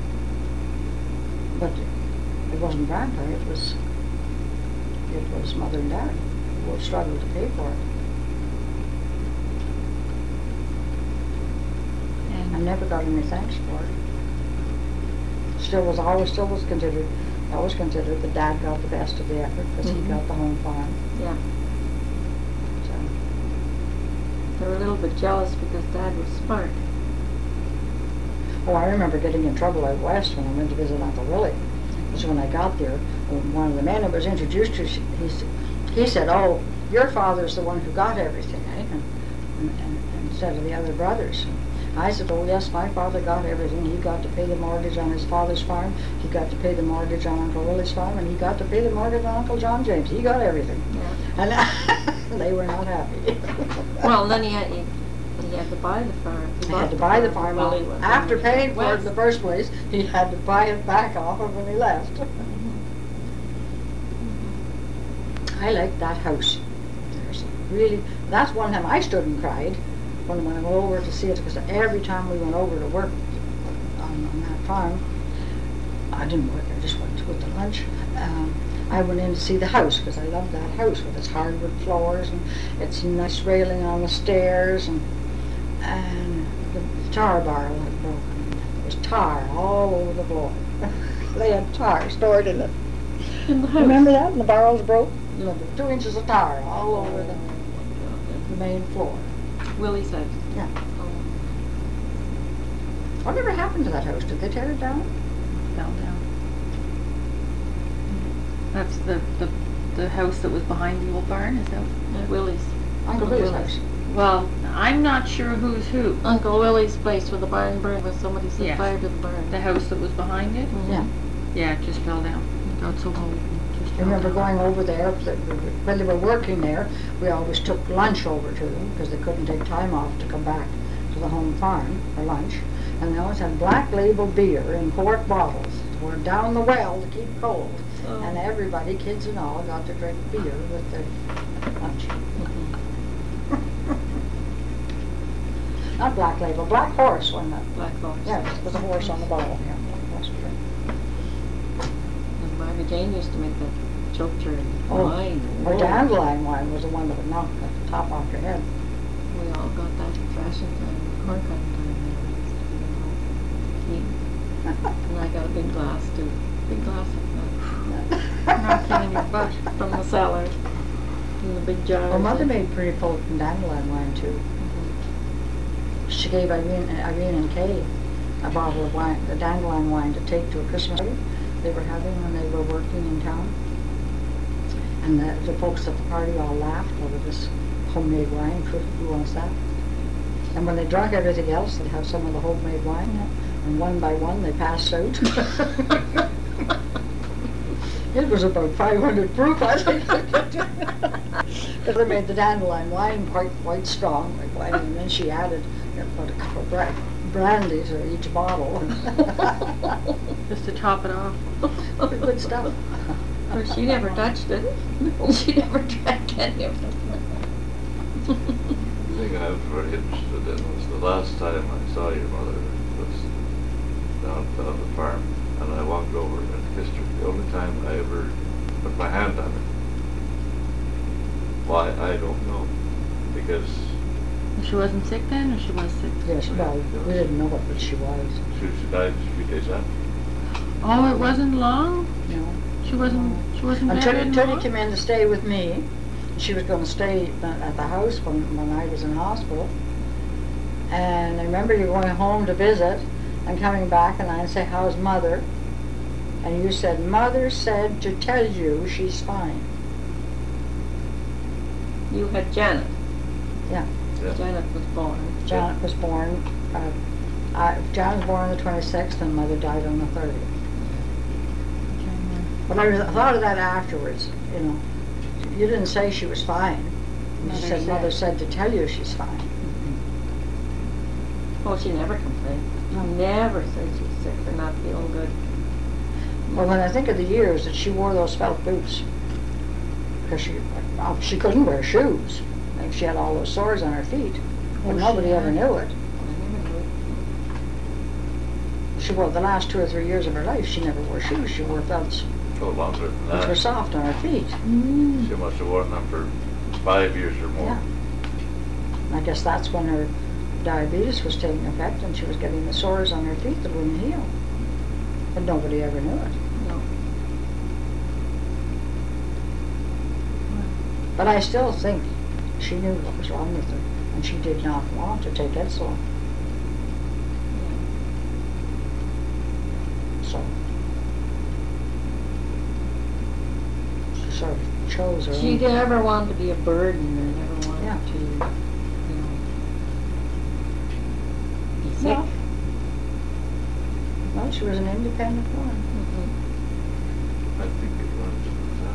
but it wasn't Grandpa, it was Mother and Dad who would struggle to pay for it. And I never got any thanks for it. Still was considered that Dad got the best of the effort because he Mhm. got the home farm. Yeah. So, They were a little bit jealous because Dad was smart. oh, I remember getting in trouble out west when I went to visit Uncle Willie. Because when I got there, one of the men I was introduced to, he said, "Oh, your father's the one who got everything, eh?" And instead of the other brothers. I said, "Oh yes, my father got everything. He got to pay the mortgage on his father's farm. He got to pay the mortgage on Uncle Willie's farm, and he got to pay the mortgage on Uncle John James. He got everything." Yeah. And they were not happy. Well, then he had to buy the farm. He had to buy the farm Willie was after in paying for it in West. the first place. He had to buy it back off him when he left. I liked that house. That's one time I stood and cried when I went over to see it, because every time we went over to work on that farm, I didn't work, I just went with the lunch. I went in to see the house because I loved that house with its hardwood floors and its nice railing on the stairs, and the tar barrel had broken. There was tar all over the floor. They had tar stored in it. In the house. Remember that? And the barrels broke? You know, 2 inches of tar all over the Oh, main floor. Willie's house. Yeah. Oh. Whatever happened to that house? Did they tear it down? Fell down. That's the house that was behind the old barn, is that? Willie's. Uncle Billy's house. Well, I'm not sure who's who. Uncle Willie's place where the barn burned, where somebody set Yes. fire to the barn. The house that was behind it? Mhm. Yeah. Yeah, it just fell down. It got so old. it just I fell remember down. going over there, when they were working there, we always took lunch over to them because they couldn't take time off to come back to the home farm for lunch. And they always had Black Label beer in quart bottles, poured down the well to keep cold. Oh. And everybody, kids and all, got to drink beer with their lunch. Mhm. Not Black Label, Black Horse, wasn't it? Black Horse. Yeah, it was a horse on the bottle, yeah. Black Horse drink. And Barbara Jane used to make that choke cherry Oh, wine. Or Whoa. dandelion wine was the one that would knock the top off your head. We all got that at fashion time, corn cutting time. And I got a big glass too. Big glass of that. Knocking in your butt from the cellar. In the big jars. Well, Mother made pretty potent dandelion wine too. She gave Irene and Kay a bottle of wine, the dandelion wine, to take to a Christmas party they were having when they were working in town. And the folks at the party all laughed over this homemade wine. Who wants that? And when they drank everything else, they'd have some of the homemade wine, and one by one they passed out. It was about 500 proof, I think. Because they made the dandelion wine quite strong, like wine, and then she added about a cup of brandy to each bottle. Just to top it off. Good stuff. Well, she never touched it. She never drank any of it. The thing I was very interested in was the last time I saw your mother was down on the farm, and I walked over and kissed her. The only time I ever put my hand on her. Why, I don't know, because She wasn't sick then, or she was sick? Yes, well, we didn't know what, but she was. she died a few days after. Oh, it wasn't long? You know. She wasn't Until bedridden Tony long? came in to stay with me. She was going to stay at the house when I was in hospital. And I remember you going home to visit and coming back, and I'd say, "How's Mother?" And you said, "Mother said to tell you she's fine." You had Janet. Yeah. Yeah. Janet was born. Janet was born, Janet was born on the 26th, and Mother died on the 30th. But I thought of that afterwards, you know. You didn't say she was fine. You Mother said, said. Mother said to tell you she's fine. Oh, she never complained. She No. never said she was sick or not feeling good. Well, when I think of the years that she wore those felt boots, because she couldn't wear shoes. Like she had all those sores on her feet, but Oh, nobody she ever had. knew it. I never knew. She wore the last 2 or 3 years of her life. She never wore shoes. She wore belts, Oh, longer than which were that. soft on her feet. She must have worn them for 5 years or more. Yeah. I guess that's when her diabetes was taking effect and she was getting the sores on her feet that wouldn't heal. But nobody ever knew it. No. But I still think she knew what was wrong with her, and she did not want to take insulin. So she sort of chose her She own. never wanted to be a burden or never wanted Yeah. to, be sick. No. Well, she was an independent woman. Mhm. I think it runs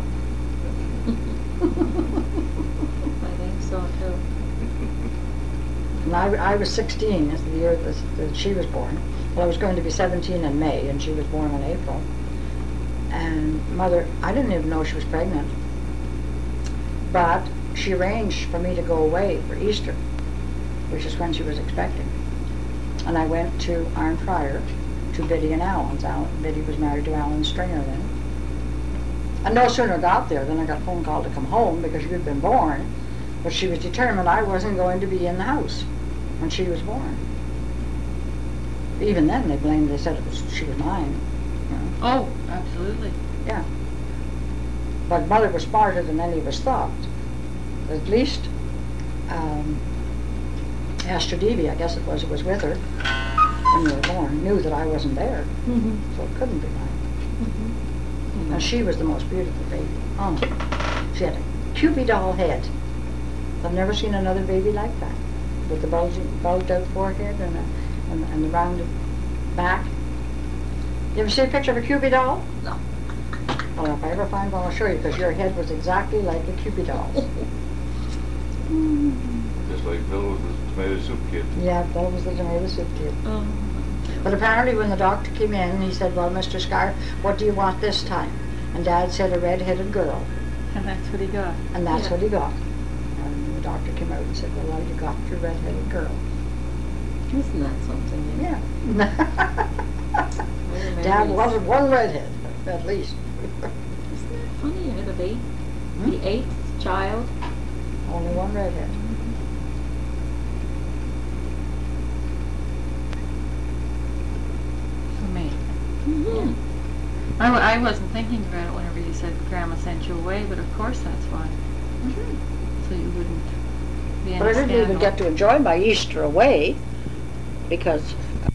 I think so too. And I was 16, that's the year that she was born. Well, I was going to be 17 in May, and she was born in April. And Mother, I didn't even know she was pregnant. But she arranged for me to go away for Easter, which is when she was expecting. And I went to Arn Fryer, to Biddy and Alan's. Biddy was married to Alan Stringer then. And no sooner got there than I got a phone call to come home because she had been born. But she was determined I wasn't going to be in the house when she was born. Even then, they said she was mine. You know. Oh, absolutely. Yeah. But Mother was smarter than any of us thought. At least Astor Deavy, I guess it was with her when we were born, knew that I wasn't there, Mhm. so it couldn't be mine. Mhm. And she was the most beautiful baby. Oh, she had a Cupid doll head. I've never seen another baby like that, with the bulged out forehead and the rounded back. You ever see a picture of a Cupid doll? No. Well, if I ever find one, I'll show you, because your head was exactly like a Cupid doll's. Just like Bill was the tomato soup kid. Yeah, that was the tomato soup kid. Oh. But apparently when the doctor came in, he said, well, Mr. Scar, what do you want this time? And Dad said a red-headed girl, And that's what he got. and that's Yeah. what he got. And the doctor came out and said, well, you got your red-headed girl. Isn't that something? Yeah. Very Dad nice. wanted one redhead, at least. Isn't that funny? You had a baby, Hmm? the 8th child. Only one redhead. For me. Mhm. I wasn't thinking about it whenever you said Grandma sent you away, but of course that's why. So you wouldn't be in But I a didn't even scandal. get to enjoy my Easter away, because